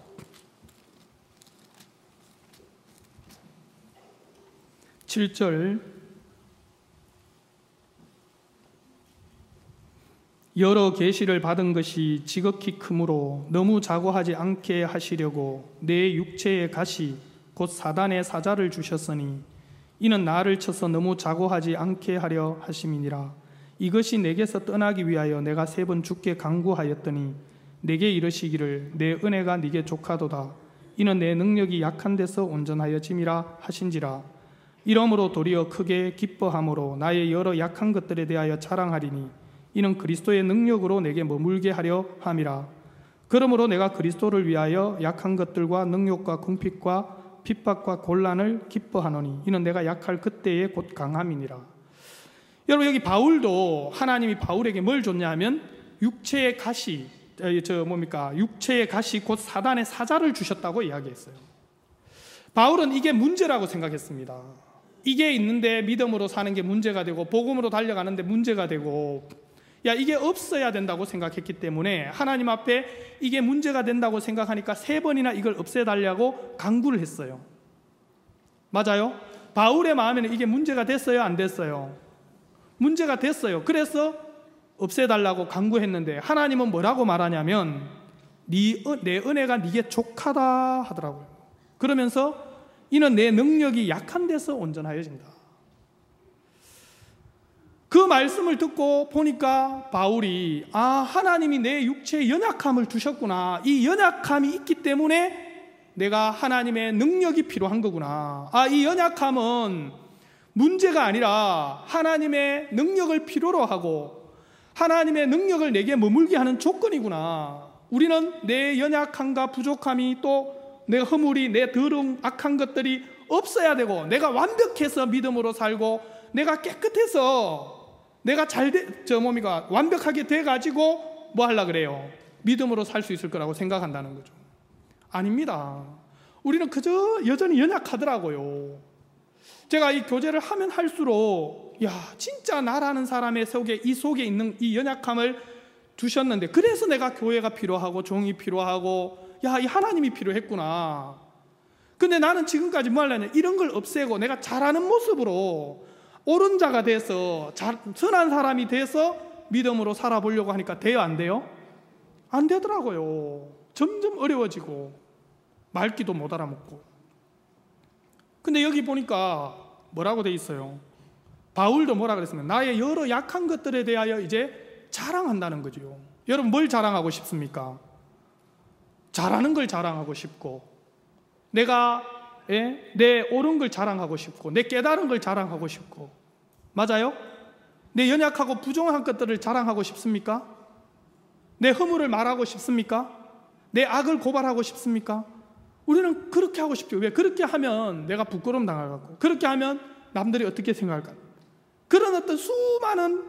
S1: 7절. 여러 계시를 받은 것이 지극히 크므로 너무 자고하지 않게 하시려고 내 육체의 가시 곧 사단의 사자를 주셨으니 이는 나를 쳐서 너무 자고하지 않게 하려 하심이니라. 이것이 내게서 떠나기 위하여 내가 3번 주께 간구하였더니 내게 이르시기를 내 은혜가 네게 족하도다. 이는 내 능력이 약한 데서 온전하여짐이라 하신지라. 이러므로 도리어 크게 기뻐함으로 나의 여러 약한 것들에 대하여 자랑하리니 이는 그리스도의 능력으로 내게 머물게 하려 함이라. 그러므로 내가 그리스도를 위하여 약한 것들과 능욕과 궁핍과 핍박과 곤란을 기뻐하노니 이는 내가 약할 그때에 곧 강함이니라. 여러분, 여기 바울도 하나님이 바울에게 뭘 줬냐 하면 육체의 가시, 육체의 가시 곧 사단의 사자를 주셨다고 이야기했어요. 바울은 이게 문제라고 생각했습니다. 이게 있는데 믿음으로 사는 게 문제가 되고 복음으로 달려가는데 문제가 되고, 이게 없어야 된다고 생각했기 때문에 하나님 앞에 이게 문제가 된다고 생각하니까 3번이나 이걸 없애달라고 간구를 했어요. 맞아요? 바울의 마음에는 이게 문제가 됐어요? 안 됐어요? 문제가 됐어요. 그래서 없애달라고 간구했는데 하나님은 뭐라고 말하냐면 내 은혜가 네게 족하다 하더라고요. 그러면서 이는 내 능력이 약한 데서 온전하여진다. 그 말씀을 듣고 보니까 바울이 하나님이 내 육체에 연약함을 주셨구나. 이 연약함이 있기 때문에 내가 하나님의 능력이 필요한 거구나. 이 연약함은 문제가 아니라 하나님의 능력을 필요로 하고 하나님의 능력을 내게 머물게 하는 조건이구나. 우리는 내 연약함과 부족함이 또 내 허물이, 내 더러운 악한 것들이 없어야 되고 내가 완벽해서 믿음으로 살고 내가 깨끗해서 내가 완벽하게 돼가지고 뭐 하려고 그래요? 믿음으로 살 수 있을 거라고 생각한다는 거죠. 아닙니다. 우리는 그저 여전히 연약하더라고요. 제가 이 교제를 하면 할수록 진짜 나라는 사람의 속에 있는 이 연약함을 두셨는데 그래서 내가 교회가 필요하고 종이 필요하고 이 하나님이 필요했구나. 근데 나는 지금까지 뭐 하려냐, 이런 걸 없애고 내가 잘하는 모습으로 옳은 자가 돼서 선한 사람이 돼서 믿음으로 살아보려고 하니까 돼요, 안 돼요? 안 되더라고요. 점점 어려워지고 말귀도 못 알아먹고. 근데 여기 보니까 뭐라고 돼 있어요? 바울도 뭐라 그랬으면 나의 여러 약한 것들에 대하여 이제 자랑한다는 거죠. 여러분, 뭘 자랑하고 싶습니까? 잘하는 걸 자랑하고 싶고 내가 내 옳은 걸 자랑하고 싶고 내 깨달은 걸 자랑하고 싶고, 맞아요? 내 연약하고 부정한 것들을 자랑하고 싶습니까? 내 허물을 말하고 싶습니까? 내 악을 고발하고 싶습니까? 우리는 그렇게 하고 싶죠. 왜? 그렇게 하면 내가 부끄러움 당하고 그렇게 하면 남들이 어떻게 생각할까? 그런 어떤 수많은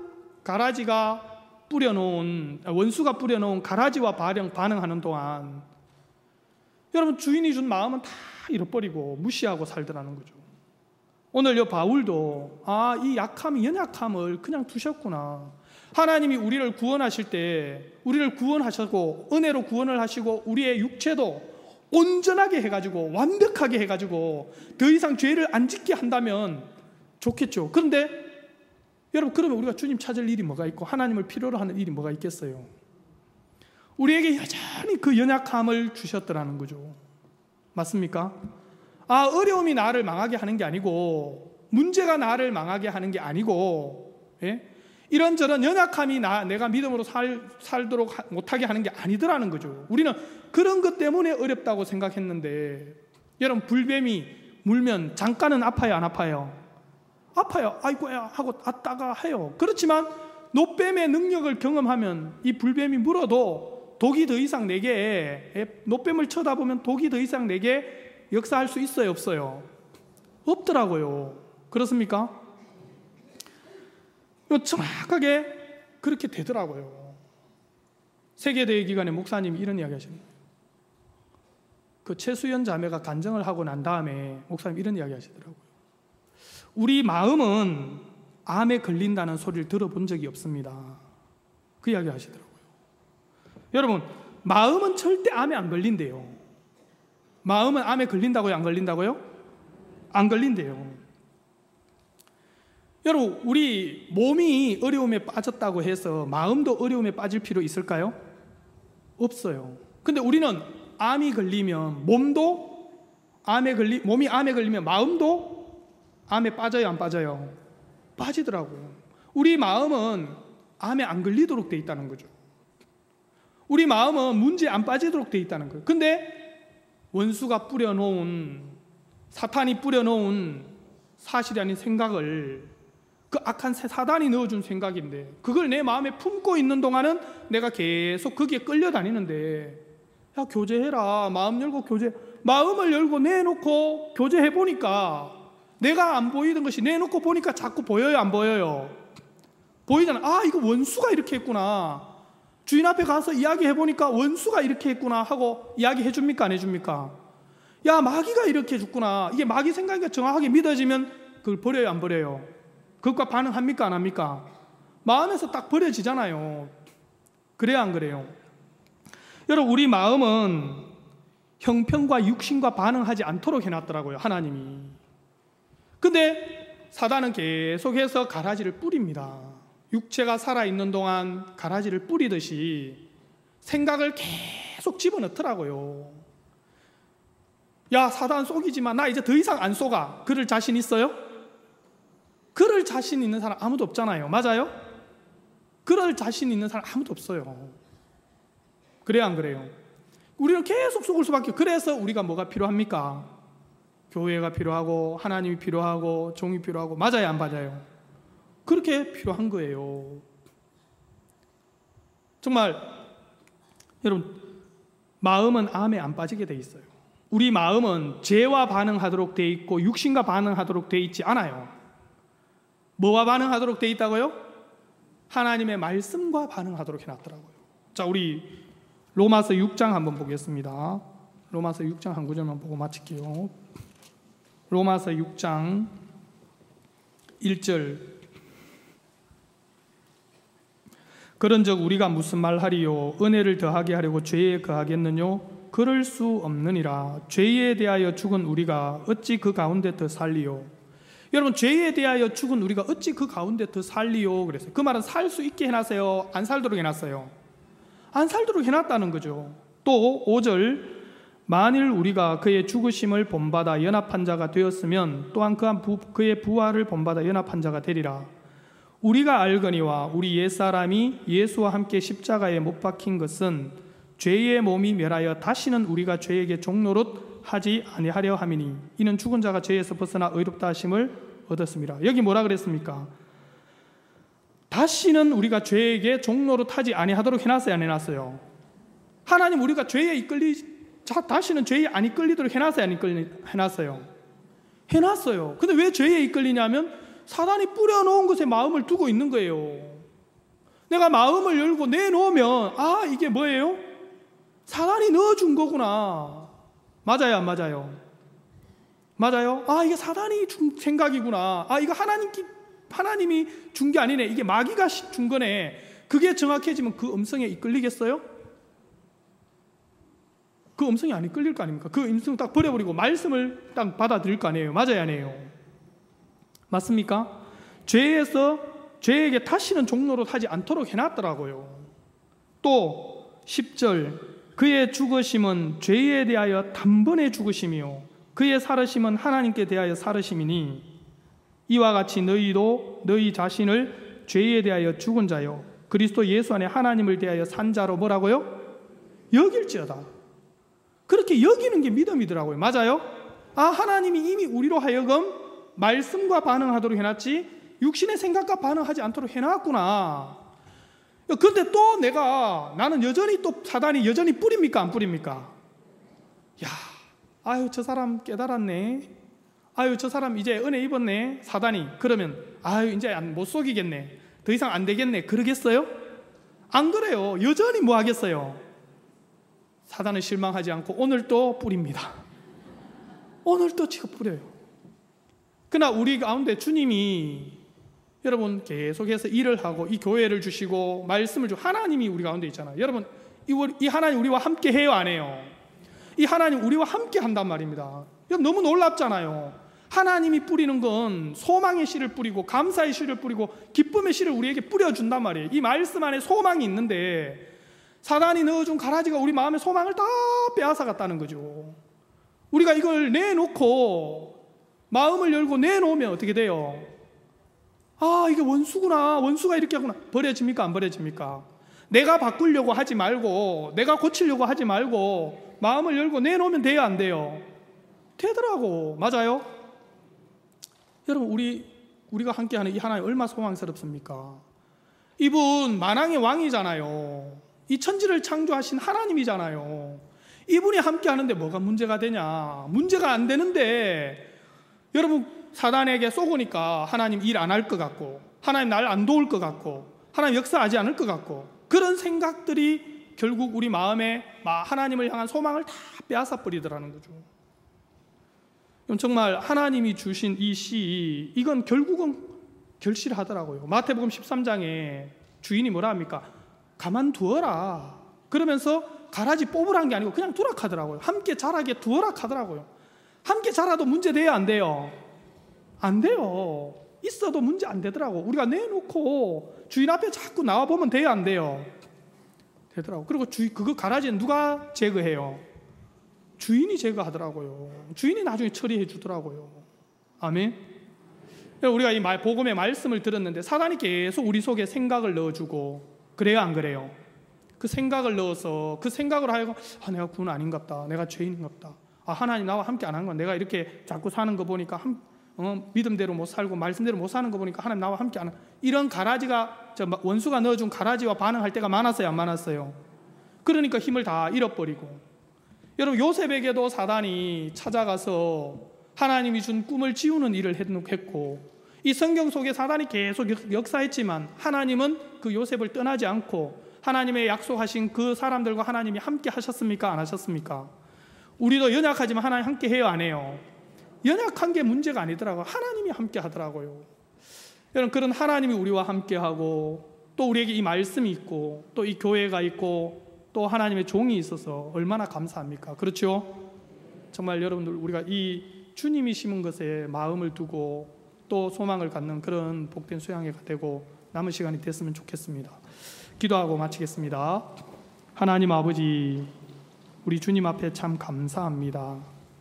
S1: 원수가 뿌려놓은 가라지와 반응하는 동안 여러분, 주인이 준 마음은 다 잃어버리고 무시하고 살더라는 거죠. 오늘 이 바울도 이 연약함을 그냥 두셨구나. 하나님이 우리를 구원하실 때 우리를 구원하셨고 은혜로 구원을 하시고 우리의 육체도 온전하게 해가지고 완벽하게 해가지고 더 이상 죄를 안 짓게 한다면 좋겠죠. 그런데 여러분, 그러면 우리가 주님 찾을 일이 뭐가 있고 하나님을 필요로 하는 일이 뭐가 있겠어요? 우리에게 여전히 그 연약함을 주셨더라는 거죠. 맞습니까? 어려움이 나를 망하게 하는 게 아니고 문제가 나를 망하게 하는 게 아니고 이런저런 연약함이 내가 믿음으로 살도록 못하게 하는 게 아니더라는 거죠. 우리는 그런 것 때문에 어렵다고 생각했는데, 여러분, 불뱀이 물면 잠깐은 아파요, 안 아파요? 아파요. 아이고야 하고 아따가 해요. 그렇지만 노뱀의 능력을 경험하면 이 불뱀이 물어도 독이 더 이상 노뱀을 쳐다보면 독이 더 이상 내게 역사할 수 있어요, 없어요? 없더라고요. 그렇습니까? 정확하게 그렇게 되더라고요. 세계대회기관의 목사님이 이런 이야기 하십니다. 그 최수연 자매가 간증을 하고 난 다음에 목사님이 이런 이야기 하시더라고요. 우리 마음은 암에 걸린다는 소리를 들어본 적이 없습니다. 그 이야기 하시더라고요. 여러분, 마음은 절대 암에 안 걸린대요. 마음은 암에 걸린다고요, 안 걸린다고요? 안 걸린대요. 여러분, 우리 몸이 어려움에 빠졌다고 해서 마음도 어려움에 빠질 필요 있을까요? 없어요. 근데 우리는 암이 걸리면 몸이 암에 걸리면 마음도 암에 빠져요, 안 빠져요? 빠지더라고요. 우리 마음은 암에 안 걸리도록 돼 있다는 거죠. 우리 마음은 문제에 안 빠지도록 돼 있다는 거예요. 근데 원수가 뿌려놓은, 사탄이 뿌려놓은 사실이 아닌 생각을, 그 악한 사단이 넣어준 생각인데 그걸 내 마음에 품고 있는 동안은 내가 계속 거기에 끌려다니는데, 야, 교제해라. 마음 열고 마음을 열고 내놓고 교제해보니까 내가 안 보이던 것이 내놓고 보니까 자꾸 보여요, 안 보여요? 보이잖아. 아, 이거 원수가 이렇게 했구나. 주인 앞에 가서 이야기해보니까 원수가 이렇게 했구나 하고 이야기해줍니까, 안 해줍니까? 야, 마귀가 이렇게 해줬구나. 이게 마귀 생각이 정확하게 믿어지면 그걸 버려요, 안 버려요? 그것과 반응합니까, 안 합니까? 마음에서 딱 버려지잖아요. 그래야 안 그래요? 여러분, 우리 마음은 형편과 육신과 반응하지 않도록 해놨더라고요, 하나님이. 근데 사단은 계속해서 가라지를 뿌립니다. 육체가 살아있는 동안 가라지를 뿌리듯이 생각을 계속 집어넣더라고요. 야, 사단 속이지만 나 이제 더 이상 안 속아. 그럴 자신 있어요? 그럴 자신 있는 사람 아무도 없잖아요. 맞아요? 그럴 자신 있는 사람 아무도 없어요. 그래요, 안 그래요? 우리는 계속 속을 수밖에. 그래서 우리가 뭐가 필요합니까? 교회가 필요하고 하나님이 필요하고 종이 필요하고. 맞아요, 안 맞아요? 그렇게 필요한 거예요. 정말 여러분, 마음은 암에 안 빠지게 돼 있어요. 우리 마음은 죄와 반응하도록 돼 있고 육신과 반응하도록 돼 있지 않아요. 뭐와 반응하도록 돼 있다고요? 하나님의 말씀과 반응하도록 해놨더라고요. 자, 우리 로마서 6장 한번 보겠습니다. 로마서 6장 한 구절만 보고 마칠게요. 로마서 6장 1절. 그런즉 우리가 무슨 말하리요? 은혜를 더하게 하려고 죄에 거하겠느뇨? 그럴 수 없느니라. 죄에 대하여 죽은 우리가 어찌 그 가운데 더 살리요? 여러분, 죄에 대하여 죽은 우리가 어찌 그 가운데 더 살리요? 그랬어요. 그 말은 살 수 있게 해놨어요? 안 살도록 해놨어요? 안 살도록 해놨다는 거죠. 또 5절. 만일 우리가 그의 죽으심을 본받아 연합한 자가 되었으면 또한 그의 부활을 본받아 연합한 자가 되리라. 우리가 알거니와 우리 옛사람이 예수와 함께 십자가에 못 박힌 것은 죄의 몸이 멸하여 다시는 우리가 죄에게 종노릇 하지 아니하려 함이니 이는 죽은 자가 죄에서 벗어나 의롭다 하심을 얻었습니다. 여기 뭐라 그랬습니까? 다시는 우리가 죄에게 종노릇 하지 아니하도록 해놨어요, 안 해놨어요? 하나님, 우리가 죄에 다시는 죄에 안 이끌리도록 해놨어요, 안 해놨어요? 해놨어요. 근데 왜 죄에 이끌리냐면 사단이 뿌려놓은 것에 마음을 두고 있는 거예요. 내가 마음을 열고 내놓으면, 아, 이게 뭐예요? 사단이 넣어준 거구나. 맞아요, 안 맞아요? 맞아요? 아, 이게 사단이 준 생각이구나. 아, 이거 하나님이 준 게 아니네. 이게 마귀가 준 거네. 그게 정확해지면 그 음성에 이끌리겠어요? 그 음성이 안 이끌릴 거 아닙니까? 그 음성 딱 버려버리고 말씀을 딱 받아들일 거 아니에요? 맞아요, 아니에요? 맞습니까? 죄에게 다시는 종노릇 하지 않도록 해놨더라고요. 또 10절. 그의 죽으심은 죄에 대하여 단번에 죽으심이요 그의 살으심은 하나님께 대하여 살으심이니 이와 같이 너희도 너희 자신을 죄에 대하여 죽은 자요 그리스도 예수 안에 하나님을 대하여 산 자로 뭐라고요? 여길지어다. 그렇게 여기는 게 믿음이더라고요. 맞아요? 아, 하나님이 이미 우리로 하여금 말씀과 반응하도록 해놨지 육신의 생각과 반응하지 않도록 해놨구나. 그런데 또 나는 여전히 또 사단이 여전히 뿌립니까, 안 뿌립니까? 야, 아유, 저 사람 깨달았네. 아유, 저 사람 이제 은혜 입었네. 사단이. 그러면 아유, 이제 못 속이겠네. 더 이상 안 되겠네. 그러겠어요? 안 그래요. 여전히 뭐 하겠어요? 사단을 실망하지 않고 오늘 또 뿌립니다. 오늘 또 지금 뿌려요. 그러나 우리 가운데 주님이 여러분 계속해서 일을 하고 이 교회를 주시고 말씀을 주고 하나님이 우리 가운데 있잖아요. 여러분, 이 하나님 우리와 함께 해요, 안 해요? 이 하나님 우리와 함께 한단 말입니다. 여러분, 너무 놀랍잖아요. 하나님이 뿌리는 건 소망의 씨를 뿌리고 감사의 씨를 뿌리고 기쁨의 씨를 우리에게 뿌려준단 말이에요. 이 말씀 안에 소망이 있는데 사단이 넣어준 가라지가 우리 마음의 소망을 다 빼앗아갔다는 거죠. 우리가 이걸 내놓고 마음을 열고 내놓으면 어떻게 돼요? 아, 이게 원수구나. 원수가 이렇게 하구나. 버려집니까? 안 버려집니까? 내가 바꾸려고 하지 말고, 내가 고치려고 하지 말고 마음을 열고 내놓으면 돼요, 안 돼요? 되더라고. 맞아요? 여러분, 우리가 함께하는 이 하나님 얼마나 소망스럽습니까? 이분 만왕의 왕이잖아요. 이 천지를 창조하신 하나님이잖아요. 이분이 함께하는데 뭐가 문제가 되냐? 문제가 안 되는데 여러분, 사단에게 속으니까 하나님 일 안 할 것 같고, 하나님 날 안 도울 것 같고, 하나님 역사하지 않을 것 같고, 그런 생각들이 결국 우리 마음에 하나님을 향한 소망을 다 빼앗아 버리더라는 거죠. 정말 하나님이 주신 이 시, 이건 결국은 결실하더라고요. 마태복음 13장에 주인이 뭐라 합니까? 가만두어라. 그러면서 가라지 뽑으라는 게 아니고 그냥 두라 하더라고요. 함께 자라게 두어라 하더라고요. 함께 자라도 문제 돼요, 안 돼요? 안 돼요. 있어도 문제 안 되더라고. 우리가 내놓고 주인 앞에 자꾸 나와보면 돼요, 안 돼요? 되더라고. 그리고 그거 가라지는 누가 제거해요? 주인이 제거하더라고요. 주인이 나중에 처리해 주더라고요. 아멘. 우리가 이 복음의 말씀을 들었는데 사단이 계속 우리 속에 생각을 넣어주고, 그래요, 안 그래요? 그 생각을 넣어서 그 생각으로 하여금 내가 구원 아닌갑다, 내가 죄인인갑다, 하나님 나와 함께 안 한 건 내가 이렇게 자꾸 사는 거 보니까 믿음대로 못 살고 말씀대로 못 사는 거 보니까 하나님 나와 함께 안 한, 이런 가라지가, 원수가 넣어준 가라지와 반응할 때가 많았어요, 안 많았어요? 그러니까 힘을 다 잃어버리고. 여러분, 요셉에게도 사단이 찾아가서 하나님이 준 꿈을 지우는 일을 했고, 이 성경 속에 사단이 계속 역사했지만 하나님은 그 요셉을 떠나지 않고 하나님의 약속하신 그 사람들과 하나님이 함께 하셨습니까? 안 하셨습니까? 우리도 연약하지만 하나님 함께 해요, 안 해요? 연약한 게 문제가 아니더라고요. 하나님이 함께 하더라고요. 여러분, 그런 하나님이 우리와 함께 하고, 또 우리에게 이 말씀이 있고, 또 이 교회가 있고, 또 하나님의 종이 있어서 얼마나 감사합니까? 그렇죠? 정말 여러분들, 우리가 이 주님이 심은 것에 마음을 두고 또 소망을 갖는 그런 복된 수양회가 되고 남은 시간이 됐으면 좋겠습니다. 기도하고 마치겠습니다. 하나님 아버지, 우리 주님 앞에 참 감사합니다.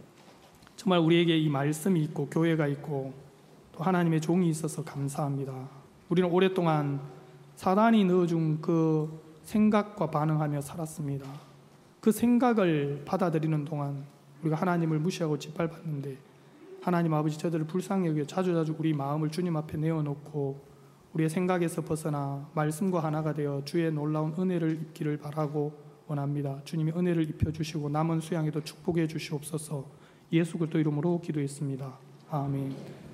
S1: 정말 우리에게 이 말씀이 있고 교회가 있고 또 하나님의 종이 있어서 감사합니다. 우리는 오랫동안 사단이 넣어준 그 생각과 반응하며 살았습니다. 그 생각을 받아들이는 동안 우리가 하나님을 무시하고 짓밟았는데, 하나님 아버지, 저들을 불쌍히 여겨 자주자주 우리 마음을 주님 앞에 내어놓고 우리의 생각에서 벗어나 말씀과 하나가 되어 주의 놀라운 은혜를 입기를 바라고 원합니다. 주님이 은혜를 입혀주시고 남은 수양에도 축복해 주시옵소서. 예수 그리스도 이름으로 기도했습니다. 아멘.